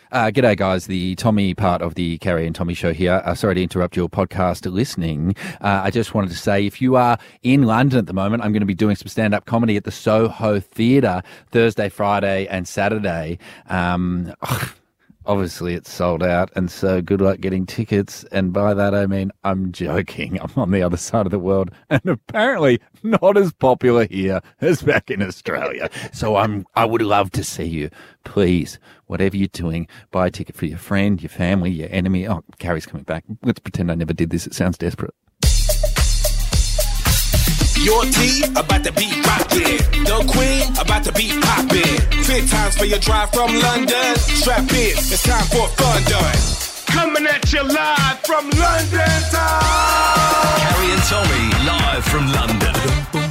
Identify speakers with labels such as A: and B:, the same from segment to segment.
A: G'day, guys. The Tommy part of the Carrie and Tommy show here. Sorry to interrupt your podcast listening. I just wanted to say, if you are in London at the moment, I'm going to be doing some stand-up comedy at the Soho Theatre Thursday, Friday and Saturday. Obviously, it's sold out, and so good luck getting tickets. And by that, I mean, I'm joking. I'm on the other side of the world, and apparently not as popular here as back in Australia. So I would love to see you. Please, whatever you're doing, buy a ticket for your friend, your family, your enemy. Oh, Carrie's coming back. Let's pretend I never did this. It sounds desperate.
B: Your tea about to be rockin'. The queen about to be poppin'. 10 times for your drive from London. Strap in, it's time for fun done. Coming at you live from London town.
C: Carrie and Tommy live from London.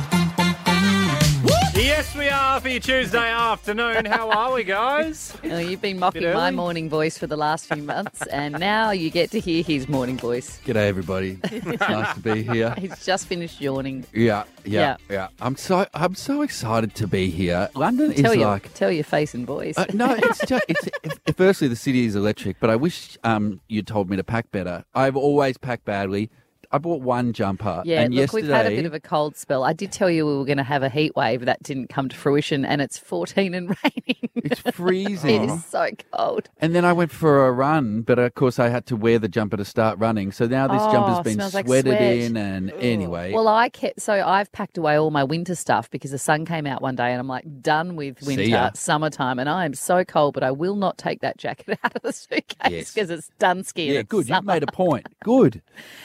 D: Yes, we are for your Tuesday afternoon. How are we, guys?
E: Oh, you've been mocking my morning voice for the last few months, and now you get to hear his morning voice.
A: G'day, everybody. It's nice to be here.
E: He's just finished yawning.
A: Yeah. I'm so excited to be here. London is
E: tell your face and voice.
A: No, firstly, the city is electric, but I wish you'd told me to pack better. I've always packed badly. I bought one jumper.
E: Yeah,
A: and
E: look, we've had a bit of a cold spell. I did tell you we were going to have a heat wave. That didn't come to fruition, and it's 14 and raining.
A: It's freezing.
E: It is so cold.
A: And then I went for a run, but of course I had to wear the jumper to start running. So now this jumper's been sweated in, and anyway.
E: Well, I've packed away all my winter stuff because the sun came out one day, and I'm like done with winter, summertime, and I am so cold, but I will not take that jacket out of the suitcase because it's done skiing.
A: Yeah, good. You've made a point. Good.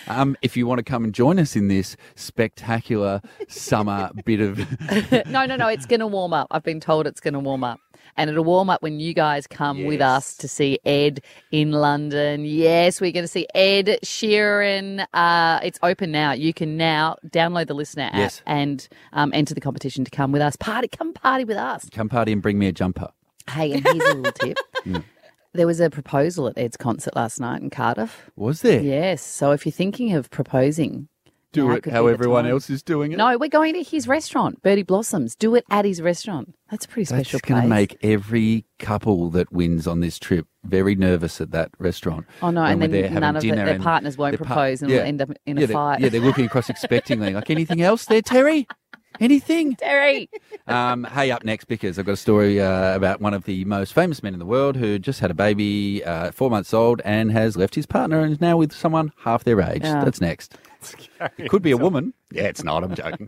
A: If you want to come and join us in this spectacular summer bit of...
E: No, it's going to warm up. I've been told it's going to warm up. And it'll warm up when you guys come with us to see Ed in London. Yes, we're going to see Ed Sheeran. It's open now. You can now download the Listener app and enter the competition to come with us. Come party with us.
A: Come party and bring me a jumper.
E: Hey, and here's a little tip. There was a proposal at Ed's concert last night in Cardiff.
A: Was there?
E: Yes. So if you're thinking of proposing...
A: Do it how everyone else is doing it?
E: No, we're going to his restaurant, Birdie Blossoms. Do it at his restaurant. That's a pretty special place.
A: That's going to make every couple that wins on this trip very nervous at that restaurant.
E: Oh, no, and then none of their partners won't propose and will end up in a fight.
A: They're looking across expectingly. Like, anything else there, Terry? Anything?
E: Terry.
A: Hey, up next, because I've got a story about one of the most famous men in the world who just had a baby, 4 months old, and has left his partner and is now with someone half their age. Yeah. That's next. It could be a woman. Yeah, it's not. I'm joking.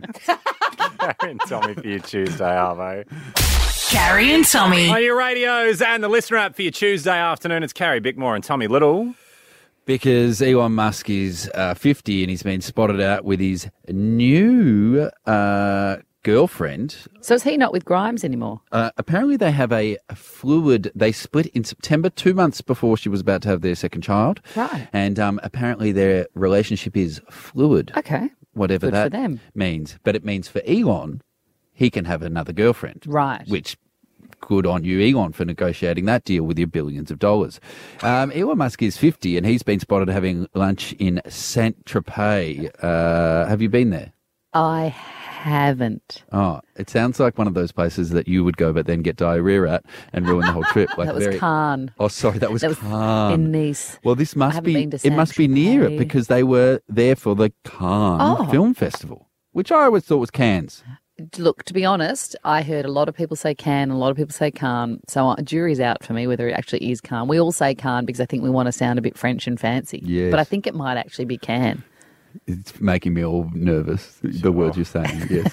D: Carrie and Tommy for your Tuesday, Arvo.
F: Carrie and Tommy.
D: On your radios and the Listener app for your Tuesday afternoon, it's Carrie Bickmore and Tommy Little.
A: Because Elon Musk is 50 and he's been spotted out with his new girlfriend.
E: So is he not with Grimes anymore?
A: Apparently they have a fluid. They split in September, 2 months before she was about to have their second child.
E: Right.
A: And apparently their relationship is fluid.
E: Okay.
A: Whatever
E: Good
A: that
E: for them.
A: means. But it means for Elon, he can have another girlfriend.
E: Right.
A: Which... Good on you, Elon, for negotiating that deal with your billions of dollars. Elon Musk is 50 and he's been spotted having lunch in Saint-Tropez. Have you been there?
E: I haven't.
A: Oh, it sounds like one of those places that you would go but then get diarrhea at and ruin the whole trip. Like
E: that was Cannes.
A: Oh, sorry, that was Cannes.
E: In Nice.
A: Well, this must be. It must be near it because they were there for the Cannes Film Festival, which I always thought was Cannes.
E: Look, to be honest, I heard a lot of people say Cannes, a lot of people say Cannes. So jury's out for me whether it actually is Cannes. We all say Cannes because I think we want to sound a bit French and fancy.
A: Yes.
E: But I think it might actually be Cannes.
A: It's making me all nervous, the words you're saying, yes.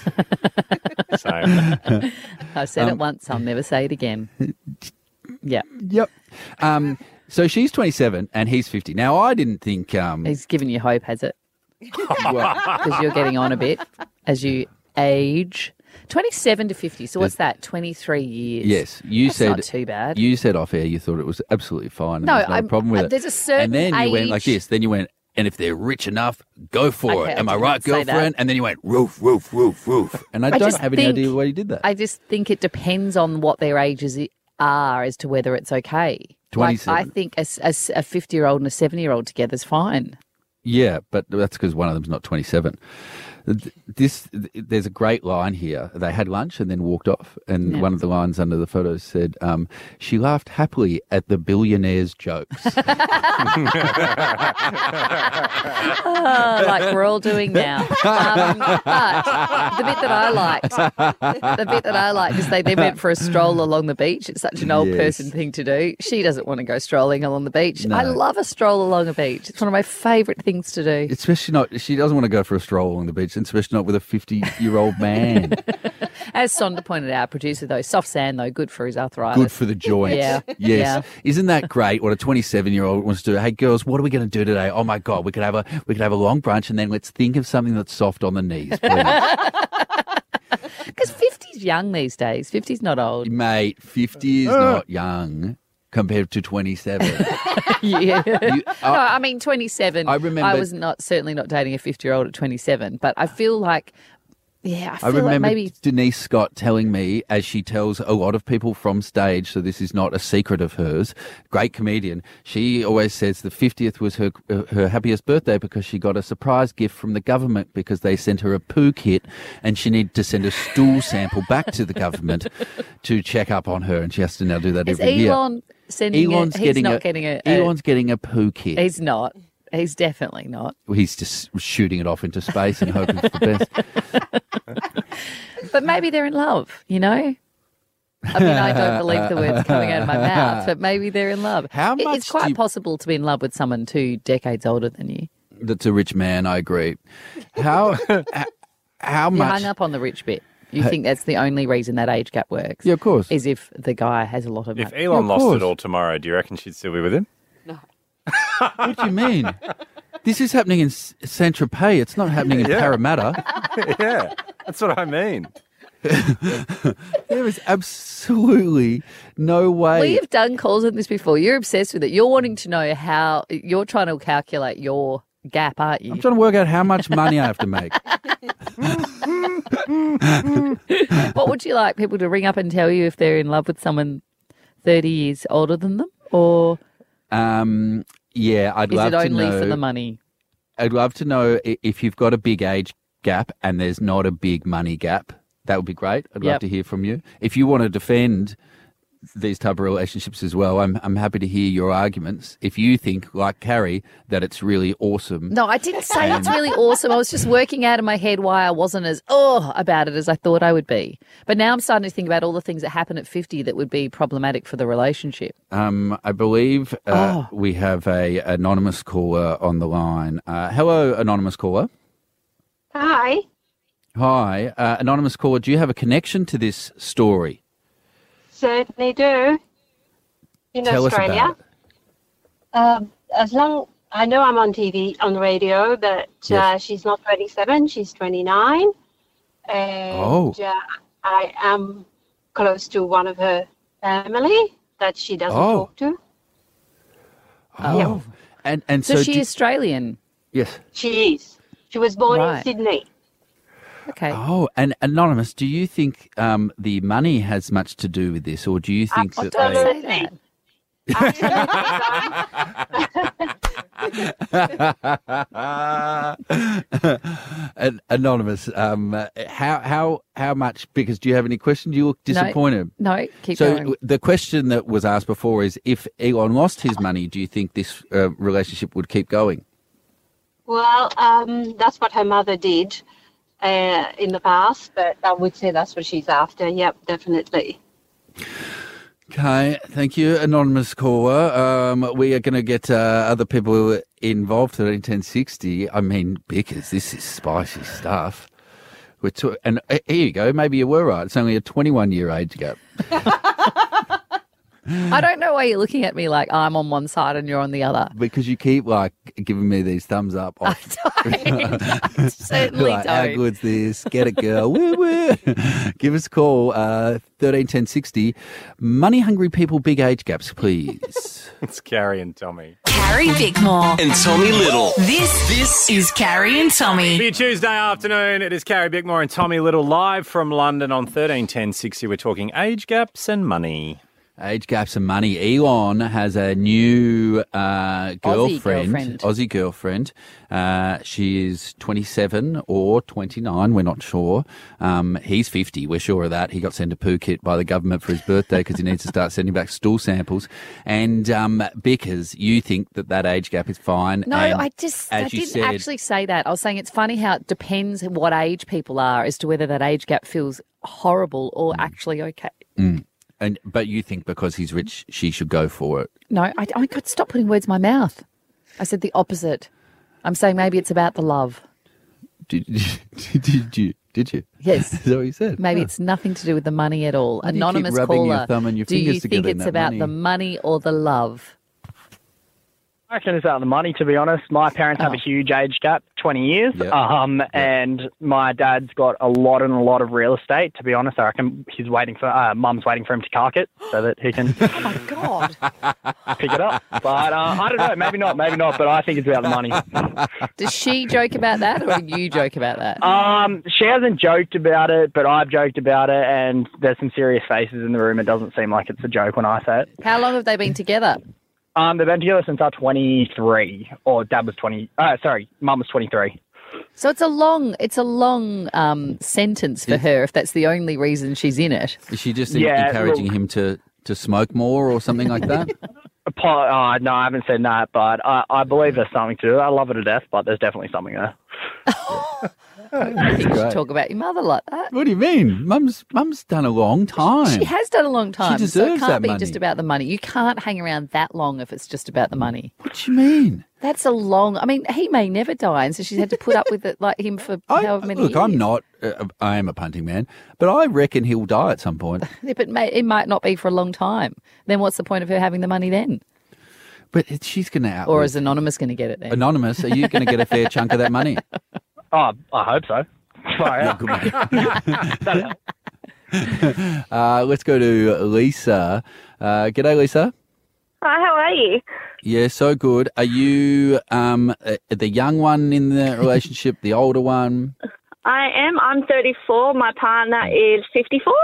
D: Same.
E: I've said it once, I'll never say it again. Yeah.
A: Yep. So she's 27 and he's 50. Now, I didn't think...
E: He's given you hope, has it? Because you're getting on a bit as you... age 27 to 50. So what's that? 23 years.
A: Yes,
E: That's not too bad.
A: You said off air you thought it was absolutely fine. And there's no problem with it.
E: There's a certain
A: and then
E: age...
A: you went like this. Then you went, and if they're rich enough, go for it. Am I right, girlfriend? And then you went roof. And I don't have any idea why you did that.
E: I just think it depends on what their ages are as to whether it's okay.
A: 27.
E: Like, I think a 50-year-old and a 70-year-old together is fine.
A: Yeah, but that's because one of them's not 27. There's a great line here. They had lunch and then walked off, and one of the lines under the photo said, "She laughed happily at the billionaire's jokes."
E: Like we're all doing now. But the bit that I liked is they went for a stroll along the beach. It's such an old person thing to do. She doesn't want to go strolling along the beach.
A: No.
E: I love a stroll along a beach. It's one of my favourite things to do.
A: Especially not, she doesn't want to go for a stroll along the beach, and especially not with a 50-year-old man.
E: As Sonda pointed out, producer, though, soft sand, though, good for his arthritis.
A: Good for the joints.
E: Yeah.
A: Yes.
E: Yeah.
A: Isn't that great? What a 27-year-old wants to do. Hey, girls, what are we going to do today? Oh my God, we could have a long brunch, and then let's think of something that's soft on the knees, please.
E: Because 50's young these days. 50's not old.
A: Mate, 50 is not young compared to 27.
E: Yeah. No, I mean 27.
A: I remember-
E: I was certainly not dating a 50-year-old at 27, but I feel like, I feel like
A: remember
E: maybe
A: Denise Scott telling me, as she tells a lot of people from stage, so this is not a secret of hers, great comedian, she always says the 50th was her happiest birthday because she got a surprise gift from the government because they sent her a poo kit and she needed to send a stool sample back to the government to check up on her, and she has to now do that
E: is
A: every year.
E: Elon sending
A: Elon's
E: it? He's not getting a
A: Elon's getting a poo kit.
E: He's not. He's definitely not.
A: He's just shooting it off into space and hoping for the best.
E: But maybe they're in love, you know? I mean, I don't believe the words coming out of my mouth, but maybe they're in love.
A: How much
E: It's quite possible to be in love with someone 2 decades older than you.
A: That's a rich man, I agree. How
E: You
A: much?
E: hung up on the rich bit. You think that's the only reason that age gap works?
A: Yeah, of course.
E: Is if the guy has a lot of
D: If
E: money.
D: Elon
A: Of
D: lost
A: course.
D: it all tomorrow, do you reckon she'd still be with him?
A: What do you mean? This is happening in Saint-Tropez. It's not happening in Parramatta.
D: Yeah, that's what I mean.
A: There is absolutely no way.
E: We have done calls on this before. You're obsessed with it. You're wanting to know how you're trying to calculate your gap, aren't you?
A: I'm trying to work out how much money I have to make.
E: What would you like people to ring up and tell you if they're in love with someone 30 years older than them? Or
A: Yeah, I'd
E: is
A: love
E: it
A: to
E: only
A: know.
E: for the money?
A: I'd love to know if you've got a big age gap and there's not a big money gap. That would be great. I'd love
E: Yep.
A: to hear from you. If you want to defend these type of relationships as well, I'm happy to hear your arguments. If you think, like Carrie, that it's really awesome.
E: No, I didn't say it's really awesome. I was just working out in my head why I wasn't as about it as I thought I would be. But now I'm starting to think about all the things that happen at 50 that would be problematic for the relationship.
A: I believe we have a anonymous caller on the line. Hello, anonymous caller.
G: Hi.
A: Hi, anonymous caller. Do you have a connection to this story?
G: Certainly do. In
A: Tell us
G: Australia.
A: about it.
G: As long I know I'm on TV, on the radio, but
A: Yes.
G: she's not 27, she's 29. And I am close to one of her family that she doesn't talk to.
A: Oh, and
E: So
A: so
E: she's Australian.
A: yes.
G: She is. She was born in
E: Right.
G: Sydney.
E: Okay.
A: Oh, and anonymous, do you think the money has much to do with this, or do you think that
E: Don't
A: they...
E: say that.
A: Anonymous, how much? Because do you have any question? Do you look disappointed?
E: No, keep
A: So
E: going.
A: the question that was asked before is, if Elon lost his money, do you think this relationship would keep going?
G: Well, that's what her mother did in the past, but I would say that's what she's after. Yep, definitely.
A: Okay, thank you, anonymous caller. We are going to get other people involved at 1060. I mean, because this is spicy stuff. And here you go. Maybe you were right. It's only a 21-year age gap.
E: I don't know why you're looking at me like I'm on one side and you're on the other.
A: Because you keep giving me these thumbs up.
E: I certainly
A: Like, how
E: don't.
A: good's this? Get it, girl. Woo, woo. Give us a call, 131060. Money hungry people, big age gaps, please.
D: It's Carrie and Tommy.
F: Carrie Bickmore.
C: And Tommy Little.
F: This is Carrie and Tommy.
D: For your Tuesday afternoon, it is Carrie Bickmore and Tommy Little live from London on 131060. We're talking age gaps and money.
A: Age gaps and money. Elon has a new Aussie girlfriend. She is 27 or 29. We're not sure. He's 50. We're sure of that. He got sent a Phuket by the government for his birthday because he needs to start sending back stool samples. And Bickers, you think that age gap is fine?
E: No,
A: and
E: I didn't actually say that. I was saying it's funny how it depends what age people are as to whether that age gap feels horrible or actually okay.
A: But you think because he's rich, she should go for it?
E: No, I could stop putting words in my mouth. I said the opposite. I'm saying maybe it's about the love.
A: Did you?
E: Yes.
A: Is that what you said?
E: Maybe it's nothing to do with the money at all. Anonymous
A: you keep rubbing
E: caller.
A: your thumb and your
E: do
A: fingers
E: you
A: together
E: think
A: in
E: it's
A: that
E: about
A: money?
E: the money or the love?
H: I reckon it's about the money, to be honest. My parents have a huge age gap, 20 years, and my dad's got a lot of real estate. To be honest, I reckon he's waiting for mum's waiting for him to cark it so that he can
E: Oh my God.
H: pick it up. But I don't know, maybe not. But I think it's about the money.
E: Does she joke about that or do you joke about that?
H: She hasn't joked about it, but I've joked about it, and there's some serious faces in the room. It doesn't seem like it's a joke when I say it.
E: How long have they been together?
H: They've been together since I was 23, or Dad was Mum was 23.
E: So it's a long sentence for her if that's the only reason she's in it.
A: Is she just encouraging him to smoke more or something like that?
H: No, I haven't said that, but I believe there's something to it. I love her to death, but there's definitely something there.
E: I think you should talk about your mother like that.
A: What do you mean? Mum's done a long time.
E: She has done a long time.
A: She
E: so it
A: deserves
E: can't
A: that
E: be
A: money.
E: just about the money. You can't hang around that long if it's just about the money.
A: What do you mean?
E: That's a long... I mean, he may never die, and so she's had to put up with it like him for however many years.
A: Look, I'm not... I am a punting man, but I reckon he'll die at some point.
E: Yeah, but it might not be for a long time. Then what's the point of her having the money then?
A: But she's going to out.
E: Or is Anonymous going to get it then?
A: Anonymous, are you going to get a fair chunk of that money?
H: Oh, I hope so.
A: Good man. Let's go to Lisa. G'day, Lisa.
I: Hi, how are you?
A: Yeah, so good. Are you the young one in the relationship, the older one?
I: I am. I'm 34. My partner is 54.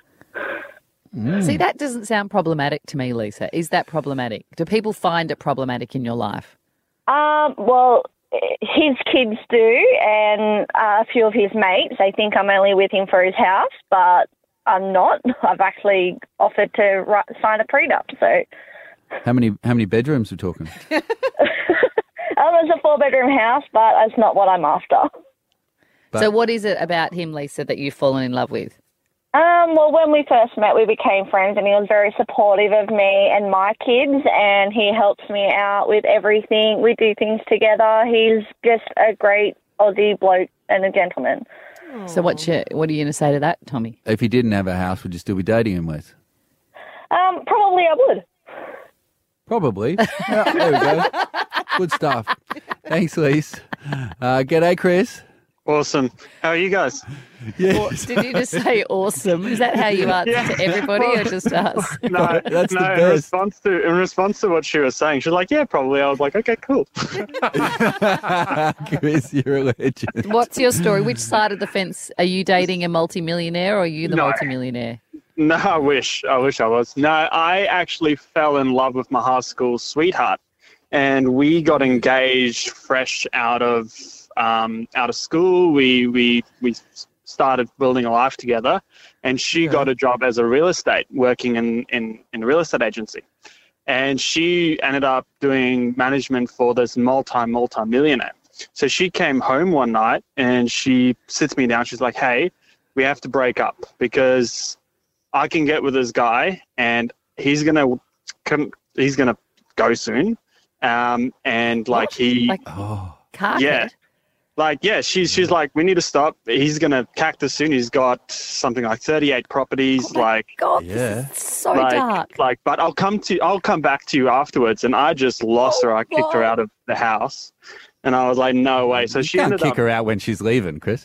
E: See, that doesn't sound problematic to me, Lisa. Is that problematic? Do people find it problematic in your life?
I: Well, his kids do, and a few of his mates. They think I'm only with him for his house, but I'm not. I've actually offered to sign a prenup. So,
A: how many bedrooms we're talking?
I: It's a 4-bedroom house, but it's not what I'm after.
E: So, what is it about him, Lisa, that you've fallen in love with?
I: Well, when we first met, we became friends, and he was very supportive of me and my kids, and he helps me out with everything. We do things together. He's just a great Aussie bloke and a gentleman.
E: So what are you going to say to that, Tommy?
A: If he didn't have a house, would you still be dating him, Liz?
I: Probably I would.
A: Probably. Yeah, there we go. Good stuff. Thanks, Liz. G'day, Chris.
J: Awesome. How are you guys?
A: Yes.
E: Did you just say awesome? Is that how you answer to everybody or just us?
J: No,
A: That's the
J: in
A: best.
J: response to what she was saying, she was like, yeah, probably. I was like, okay, cool.
A: Chris, you're a legend.
E: What's your story? Which side of the fence? Are you dating a multimillionaire or are you the
J: No.
E: multimillionaire?
J: No, I wish I was. No, I actually fell in love with my high school sweetheart, and we got engaged fresh out of school. We started building a life together, and she got a job as a real estate, working in a real estate agency. And she ended up doing management for this multi-millionaire. So she came home one night and she sits me down. She's like, hey, we have to break up because I can get with this guy and he's going to go soon. And like
E: Carpet?
J: Yeah. Like, yeah, she's like, we need to stop. He's going to cactus soon. He's got something like 38 properties.
E: God, this is so dark.
J: But I'll come back to you afterwards. And I just lost her. I kicked her out of the house. And I was like, no way. So she ended
A: kick
J: up...
A: her out when she's leaving, Chris.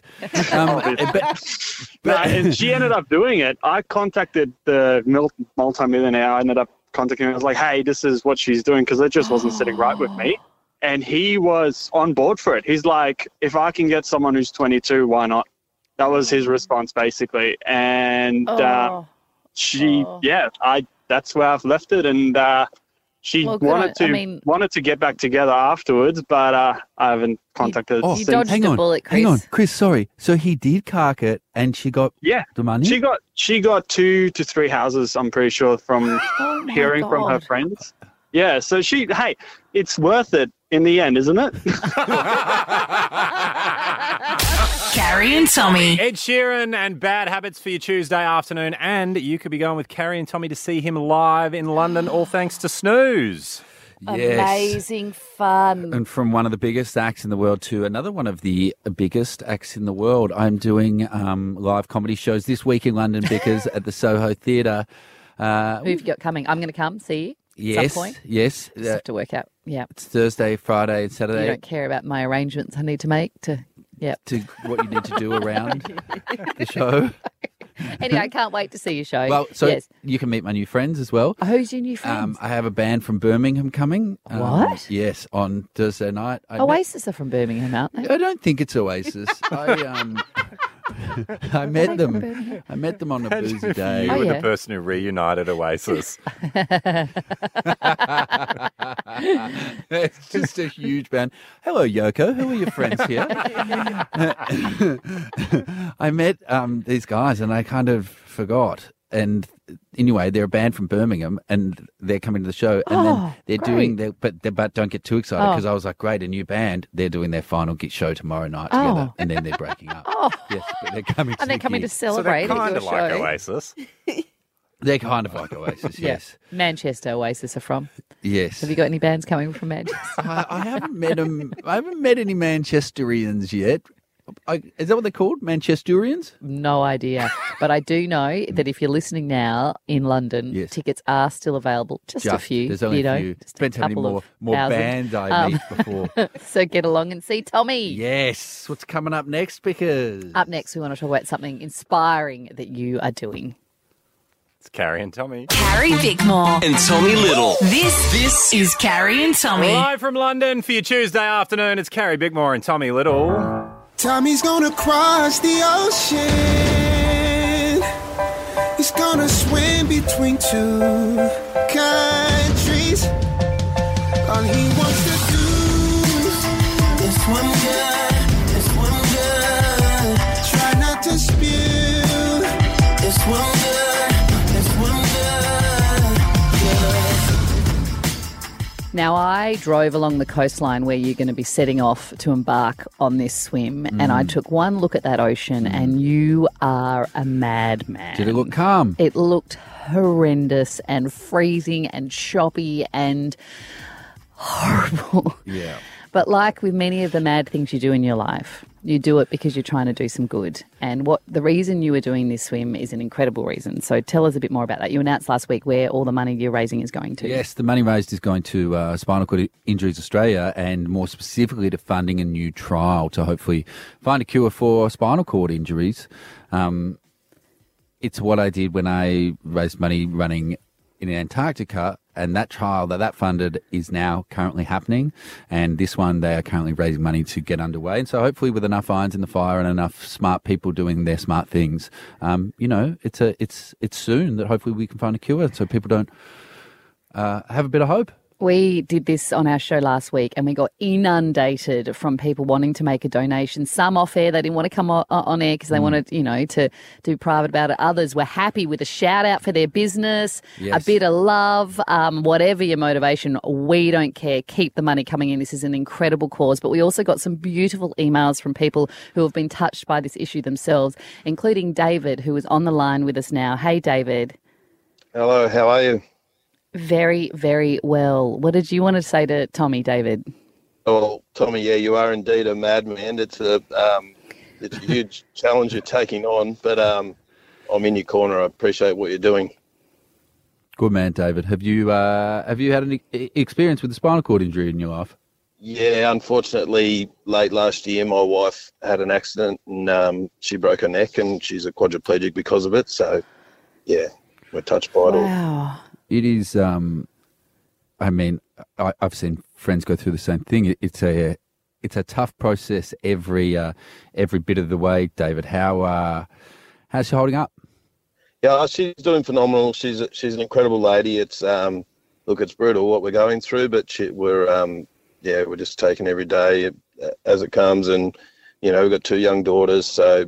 J: And she ended up doing it. I contacted the multi-millionaire. I ended up contacting her. I was like, hey, this is what she's doing because it just wasn't sitting right with me. And he was on board for it. He's like, if I can get someone who's 22, why not? That was his response, basically. And I that's where I've left it. And she
E: Well, good
J: wanted to get back together afterwards, but I haven't contacted her
E: You
J: since.
E: dodged a bullet, Chris.
A: Hang on, Chris. Sorry. So he did cark it, and she got the money.
J: She got 2 to 3 houses. I'm pretty sure from hearing from her friends. Yeah. So hey, it's worth it in the end, isn't it?
F: Carrie and Tommy.
D: Ed Sheeran and Bad Habits for your Tuesday afternoon. And you could be going with Carrie and Tommy to see him live in London, all thanks to Snooze.
A: Yes.
E: Amazing fun.
A: And from one of the biggest acts in the world to another one of the biggest acts in the world, I'm doing live comedy shows this week in London because at the Soho Theatre.
E: Who have you got coming? I'm going to come see you.
A: Yes,
E: at some point.
A: yes.
E: Just have to work out. Yeah.
A: It's Thursday, Friday, and Saturday.
E: You don't care about my arrangements I need to make to
A: what you need to do around the show.
E: Anyway, I can't wait to see your show.
A: Well, so
E: yes.
A: you can meet my new friends as well.
E: Who's your new friends?
A: I have a band from Birmingham coming.
E: What?
A: Yes, on Thursday night.
E: Oasis are from Birmingham, aren't they?
A: I don't think it's Oasis. I met them. I met them on a boozy day.
D: You were the person who reunited Oasis.
A: It's just a huge band. Hello, Yoko. Who are your friends here? I met these guys and I kind of forgot. And anyway, they're a band from Birmingham and they're coming to the show. And then they're doing their, but don't get too excited because I was like, great, a new band. They're doing their final show tomorrow night together and then they're breaking up. Yes, but they're coming to
E: And they're coming to celebrate
D: so they're kind
E: at
D: of
E: your
D: like
E: show.
D: Oasis.
A: They're kind of like Oasis, yes.
E: Manchester Oasis are from.
A: Yes.
E: Have you got any bands coming from Manchester?
A: I haven't met them. I haven't met any Manchesterians yet. Is that what they're called? Manchesterians?
E: No idea. But I do know that if you're listening now in London, tickets are still available. Just a few.
A: There's only a few.
E: Just
A: Depends how many more
E: thousand.
A: bands I meet before.
E: So get along and see Tommy.
A: Yes. What's coming up next, Pickers?
E: Up next, we want to talk about something inspiring that you are doing.
D: It's Carrie and Tommy.
F: Carrie Bickmore.
C: And Tommy Little.
F: This is Carrie and Tommy.
D: Live from London for your Tuesday afternoon, it's Carrie Bickmore and Tommy Little.
B: Tommy's gonna cross the ocean. He's gonna swim between 2 countries. All he wants to do is swim good. Try not to spill. It's swim good.
E: Now, I drove along the coastline where you're going to be setting off to embark on this swim, and I took one look at that ocean, and you are a madman.
A: Did it look calm?
E: It looked horrendous and freezing and choppy and horrible.
A: Yeah.
E: But like with many of the mad things you do in your life, you do it because you're trying to do some good. And the reason you were doing this swim is an incredible reason. So tell us a bit more about that. You announced last week where all the money you're raising is going to.
A: Yes, the money raised is going to Spinal Cord Injuries Australia and more specifically to funding a new trial to hopefully find a cure for spinal cord injuries. It's what I did when I raised money running in Antarctica, and that trial that funded is now currently happening, and this one they are currently raising money to get underway. And so hopefully with enough irons in the fire and enough smart people doing their smart things, it's soon that hopefully we can find a cure so people don't have a bit of hope.
E: We did this on our show last week and we got inundated from people wanting to make a donation. Some off air, they didn't want to come on air because they wanted, to do private about it. Others were happy with a shout out for their business, a bit of love, whatever your motivation. We don't care. Keep the money coming in. This is an incredible cause. But we also got some beautiful emails from people who have been touched by this issue themselves, including David, who is on the line with us now. Hey, David.
K: Hello, how are you?
E: Very, very well. What did you want to say to Tommy, David?
K: Well, Tommy, yeah, you are indeed a madman. It's a huge challenge you're taking on, but I'm in your corner. I appreciate what you're doing.
A: Good man, David. Have you had any experience with a spinal cord injury in your life?
K: Yeah, unfortunately, late last year, my wife had an accident and she broke her neck and she's a quadriplegic because of it. So, yeah, we're touched by it all.
E: Wow.
A: It is, I've seen friends go through the same thing. It's a tough process every bit of the way, David. How's she holding up?
K: Yeah, she's doing phenomenal. She's an incredible lady. It's look, it's brutal what we're going through, but we're just taking every day as it comes, and we've got 2 young daughters, so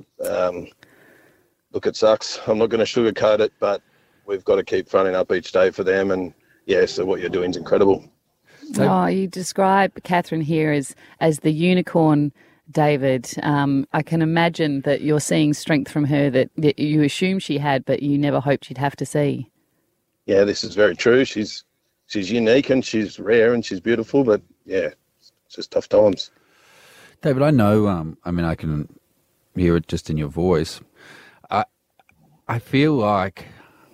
K: look, it sucks. I'm not going to sugarcoat it, but we've got to keep fronting up each day for them, and so what you're doing is incredible.
E: Oh, you describe Catherine here as the unicorn, David. I can imagine that you're seeing strength from her that you assume she had, but you never hoped you'd have to see. Yeah,
K: this is very true. She's unique and she's rare and she's beautiful, but it's just tough times.
A: David, I know, I can hear it just in your voice. I feel like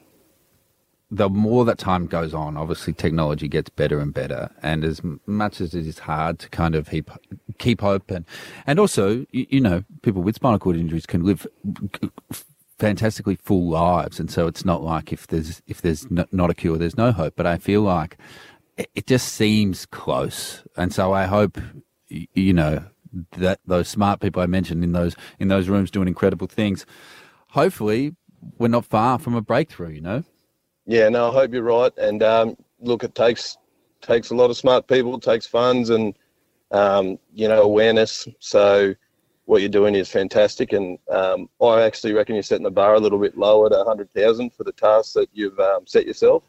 A: the more that time goes on, obviously technology gets better and better, and as much as it is hard to kind of keep hope, and also, people with spinal cord injuries can live fantastically full lives, and so it's not like if there's not a cure, there's no hope. But I feel like it just seems close, and so I hope that those smart people I mentioned in those rooms doing incredible things, hopefully we're not far from a breakthrough.
K: Yeah, no, I hope you're right. And look, it takes a lot of smart people, it takes funds and awareness. So what you're doing is fantastic, and I actually reckon you're setting the bar a little bit lower at 100,000 for the task that you've set yourself.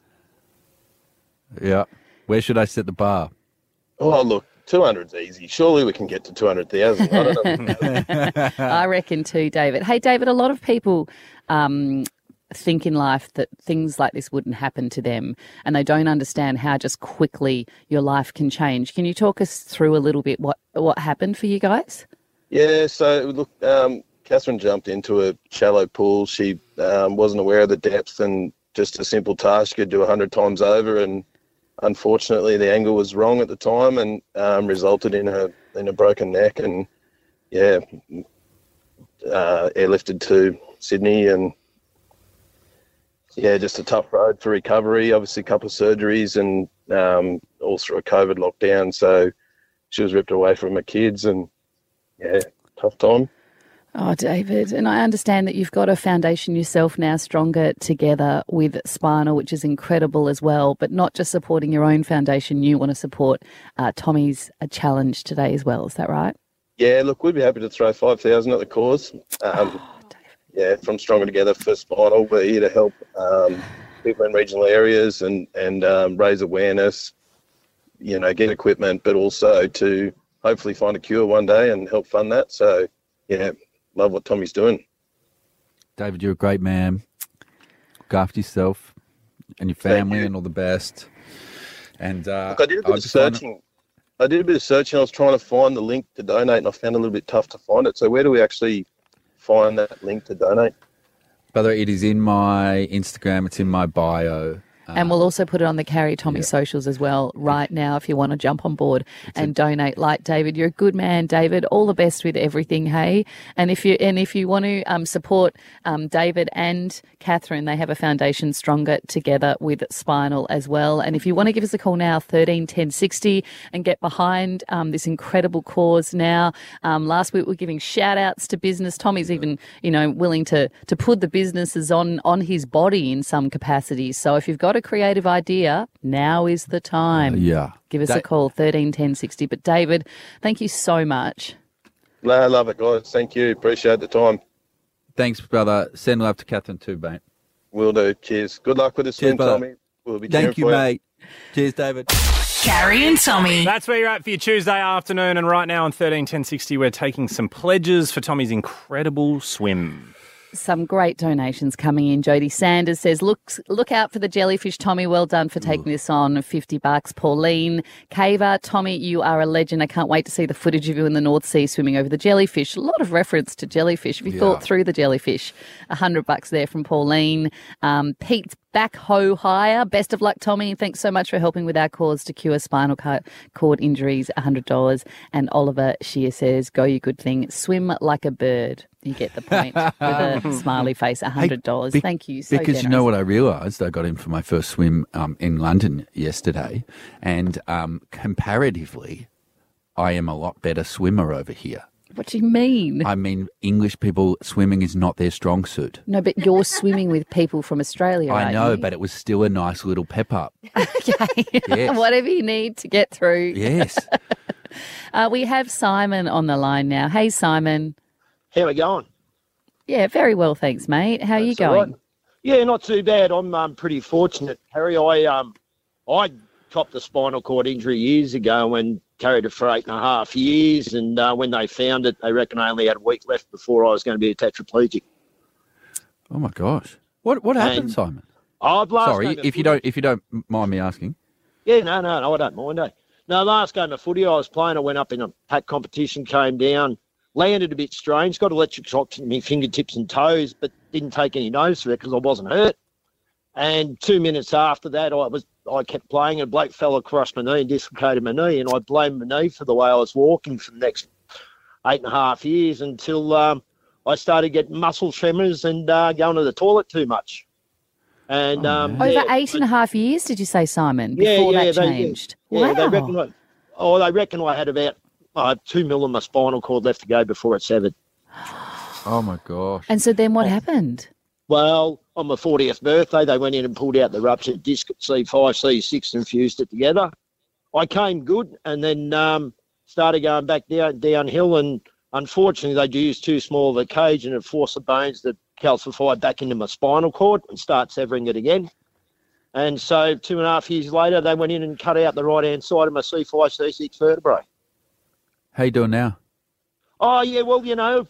A: Yeah, where should I set the bar?
K: Oh, look, 200's easy. Surely we can get to 200,000. I don't know.
E: I reckon too, David. Hey, David, a lot of people think in life that things like this wouldn't happen to them, and they don't understand how just quickly your life can change. Can you talk us through a little bit what happened for you guys?
K: Yeah, so look, Catherine jumped into a shallow pool. She wasn't aware of the depth, and just a simple task you could do 100 times over, and unfortunately the angle was wrong at the time, and resulted in a broken neck, and airlifted to Sydney, and just a tough road for recovery. Obviously, a couple of surgeries, and all through a COVID lockdown. So she was ripped away from her kids, and tough time.
E: Oh, David, and I understand that you've got a foundation yourself now, Stronger Together with Spinal, which is incredible as well. But not just supporting your own foundation, you want to support Tommy's challenge today as well. Is that right?
K: Yeah, look, we'd be happy to throw 5,000 at the cause. From Stronger Together for Spinal, we're here to help people in regional areas and raise awareness, get equipment, but also to hopefully find a cure one day and help fund that. So, love what Tommy's doing.
A: David, you're a great man. Look after yourself and your family and all the best. And
K: look, I did a bit of searching. I was trying to find the link to donate, and I found it a little bit tough to find it. So where do we actually find that link to donate?
A: Brother, it is in my Instagram. It's in my bio.
E: And we'll also put it on the Carrie Tommy socials as well right now if you want to jump on board and donate like David. You're a good man, David. All the best with everything, hey? And if you want to support David and Catherine, they have a foundation, Stronger Together with Spinal as well. And if you want to give us a call now, 13 10 60, and get behind this incredible cause now. Last week we were giving shout-outs to business. Tommy's even, willing to put the businesses on his body in some capacity. So if you've got a creative idea, now is the time. Give us a call, 13 10 60. But David, thank you so much.
K: I love it, guys. Thank you. Appreciate the time.
A: Thanks, brother. Send love to Catherine too, mate.
K: Will do. Cheers. Good luck with the swim, Tommy. We'll be cheering
A: Thank you,
K: for
A: mate. Cheers, David.
F: Carrie and Tommy.
D: That's where you're at for your Tuesday afternoon. And right now on 13 10 60, we're taking some pledges for Tommy's incredible swim.
E: Some great donations coming in. Jody Sanders says, look out for the jellyfish, Tommy. Well done for taking this on. $50. Pauline Caver, Tommy, you are a legend. I can't wait to see the footage of you in the North Sea swimming over the jellyfish. A lot of reference to jellyfish. Have you thought through the jellyfish? $100 there from Pauline. Pete's back ho higher. Best of luck, Tommy. Thanks so much for helping with our cause to cure spinal cord injuries. $100. And Oliver Shear says, go you good thing. Swim like a bird. You get the point with a smiley face, $100. Thank you. So
A: because
E: generous.
A: You know what I realised? I got in for my first swim in London yesterday, and comparatively, I am a lot better swimmer over here.
E: What do you mean?
A: I mean, English people, swimming is not their strong suit.
E: No, but you're swimming with people from Australia,
A: I
E: aren't
A: know,
E: you?
A: but it was still a nice little pep up.
E: Okay.
A: Yes.
E: Whatever you need to get through.
A: Yes.
E: We have Simon on the line now. Hey, Simon.
L: How we going?
E: Yeah, very well, thanks, mate. How are you
L: That's all
E: going?
L: right. Yeah, not too bad. I'm pretty fortunate, Harry. I copped a spinal cord injury years ago and carried it for 8.5 years. And when they found it, they reckon I only had a week left before I was going to be a tetraplegic.
A: Oh my gosh. What happened,
L: And
A: Simon?
L: I've last
A: Sorry,
L: game of
A: if you don't mind me asking.
L: Yeah, no, I don't mind. No, last game of footy I was playing, I went up in a pack competition, came down, landed a bit strange, got electric shocks in my fingertips and toes, but didn't take any notice of it because I wasn't hurt. And 2 minutes after that, I kept playing, and a bloke fell across my knee and dislocated my knee, and I blamed my knee for the way I was walking for the next 8.5 years until I started getting muscle tremors and going to the toilet too much. And
E: Over 8.5 years, did you say, Simon, before that changed?
L: Yeah,
E: Wow.
L: they reckon I had about 2 mil in my spinal cord left to go before it severed.
A: Oh my gosh.
E: And so then what happened?
L: Well, on my 40th birthday, they went in and pulled out the ruptured disc at C5, C6 and fused it together. I came good and then started going back downhill, and unfortunately they used too small of a cage and it forced the bones to calcify back into my spinal cord and start severing it again. And so 2.5 years later, they went in and cut out the right-hand side of my C5, C6 vertebrae.
A: How you doing now?
L: Oh, yeah, well,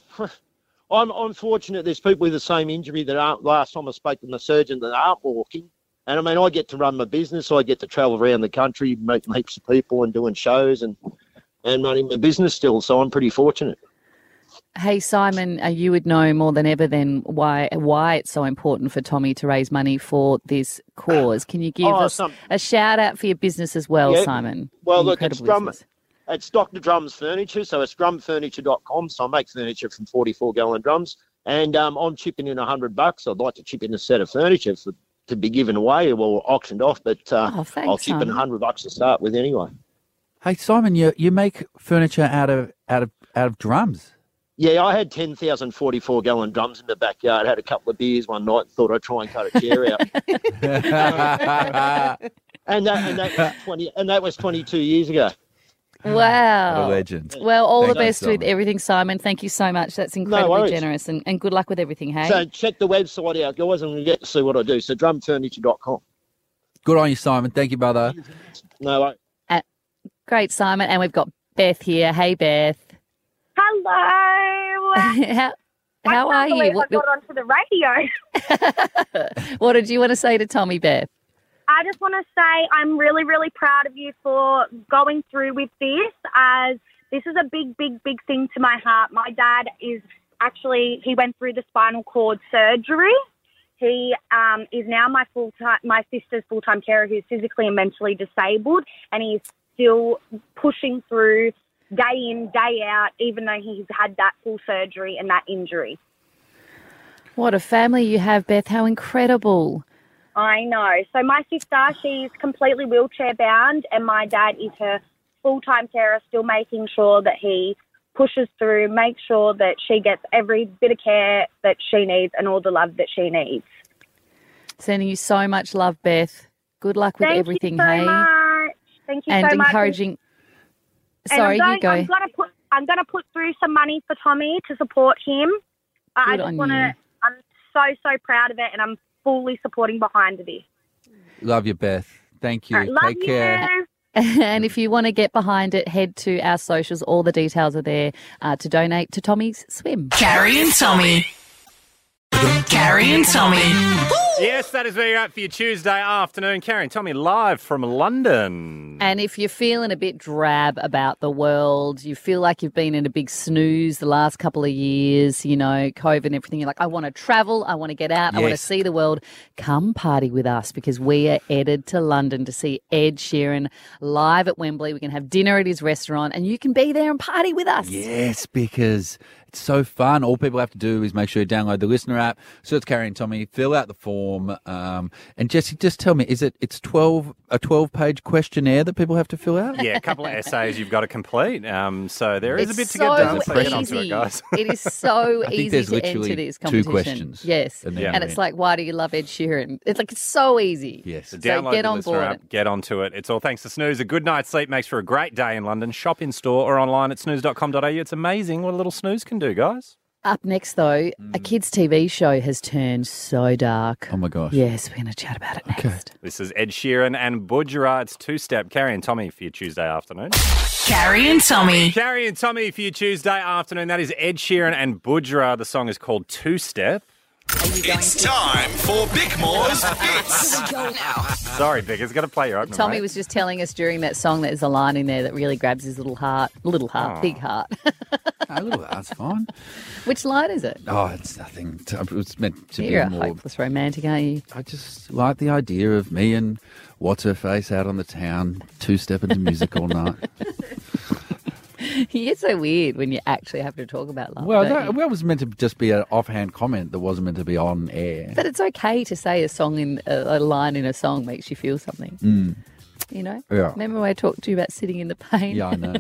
L: I'm fortunate there's people with the same injury that aren't, last time I spoke to my surgeon, that aren't walking. And, I mean, I get to run my business. I get to travel around the country, meeting heaps of people and doing shows and running my business still. So I'm pretty fortunate.
E: Hey, Simon, you would know more than ever then why it's so important for Tommy to raise money for this cause. Can you give us a shout-out for your business as well,
L: Yeah.
E: Simon?
L: Well, look, it's
E: Incredible business.
L: It's Dr. Drums Furniture, so it's drumfurniture.com. So I make furniture from 44-gallon drums, and I'm chipping in $100. I'd like to chip in a set of furniture to be given away or auctioned off, but I'll chip in $100 to start with anyway.
A: Hey, Simon, you make furniture out of drums.
L: Yeah, I had 10,000 44-gallon drums in the backyard. Had a couple of beers one night. Thought I'd try and cut a chair out. and that was 22 years ago.
E: Wow.
A: What a legend.
E: Well, all
A: Thank
E: the
A: you,
E: best with
A: Simon.
E: everything, Simon. Thank you so much. That's
L: No
E: incredibly
L: worries.
E: generous and good luck with everything, hey?
L: So check the website out, guys, and you get to see what I do. So drumfurniture.com.
A: Good on you, Simon. Thank you, brother.
L: No worries.
E: Great, Simon. And we've got Beth here. Hey, Beth.
M: Hello.
E: How are you?
M: I got onto the radio.
E: What did you want to say to Tommy, Beth?
M: I just want to say I'm really, really proud of you for going through with this, as this is a big, big, big thing to my heart. My dad he went through the spinal cord surgery. He is now my sister's full-time carer who's physically and mentally disabled, and he's still pushing through day in, day out, even though he's had that full surgery and that injury.
E: What a family you have, Beth. How incredible.
M: I know. So my sister, she's completely wheelchair bound, and my dad is her full-time carer, still making sure that he pushes through, makes sure that she gets every bit of care that she needs and all the love that she needs.
E: Sending you so much love, Beth. Good luck with everything,
M: Thank you so
E: hey?
M: much. Thank you
E: And
M: so much.
E: encouraging.
M: And
E: Sorry, you go.
M: I'm going to put through some money for Tommy to support him. I
E: Good
M: just
E: on
M: want
E: you.
M: to. I'm so proud of it, and I'm fully supporting behind this.
A: Love you, Beth. Thank you.
M: All right, love
A: Take care.
M: you.
E: And if you want to get behind it, head to our socials. All the details are there to donate to Tommy's swim.
F: Carrie and Tommy. Carrie and Tommy.
D: Yes, that is where you're at for your Tuesday afternoon. Carrie and Tommy live from London.
E: And if you're feeling a bit drab about the world, you feel like you've been in a big snooze the last couple of years, COVID and everything, you're like, I want to travel, I want to get out, I want to
A: Yes.
E: see the world. Come party with us, because we are headed to London to see Ed Sheeran live at Wembley. We can have dinner at his restaurant and you can be there and party with us.
A: Yes, because it's so fun. All people have to do is make sure you download the Listener app, search Carrie and Tommy, fill out the form, form. And Jesse, just tell me, it's a 12-page questionnaire that people have to fill out?
D: Yeah, a couple of essays you've got to complete. So there is a bit to
E: so
D: get done. So get onto
E: easy.
D: it, guys.
E: It is so
A: I think
E: easy
A: there's
E: to
A: literally
E: enter this
A: 2
E: competition.
A: questions.
E: Yes.
A: And then
E: And it's like, why do you love Ed Sheeran? It's like, it's so easy.
A: Yes.
D: So
E: So
D: download
E: get
D: the
E: on
D: listener
E: board.
D: app, get onto it. It's all thanks to Snooze. A good night's sleep makes for a great day in London. Shop in store or online at snooze.com.au. It's amazing what a little snooze can do, guys.
E: Up next, though, a kids' TV show has turned so dark.
A: Oh, my gosh.
E: Yes, we're going to chat about it next.
D: This is Ed Sheeran and Budgerah. It's two-step. Carrie and Tommy for your Tuesday afternoon.
F: Carrie and Tommy.
D: Carrie and Tommy for your Tuesday afternoon. That is Ed Sheeran and Budgerah. The song is called Two-Step.
C: It's time for Bickmore's Hits.
F: Go now.
D: Sorry, Vic. It's got to play your opener,
E: Tommy
D: mate.
E: was just telling us during that song that there's a line in there that really grabs his little heart, big heart.
A: A little that's fine.
E: Which line is it?
A: Oh, it's nothing. It's meant to
E: You're a
A: be more.
E: hopeless romantic, aren't you?
A: I just like the idea of me and what's-her-face out on the town, two-stepping to music all night.
E: You're so weird when you actually have to talk about love.
A: Well,
E: don't you?
A: that was meant to just be an offhand comment that wasn't meant to be on air.
E: But it's okay to say a line in a song makes you feel something.
A: Mm.
E: You know?
A: Yeah.
E: Remember when I talked to you about sitting in the pain?
A: Yeah, I know.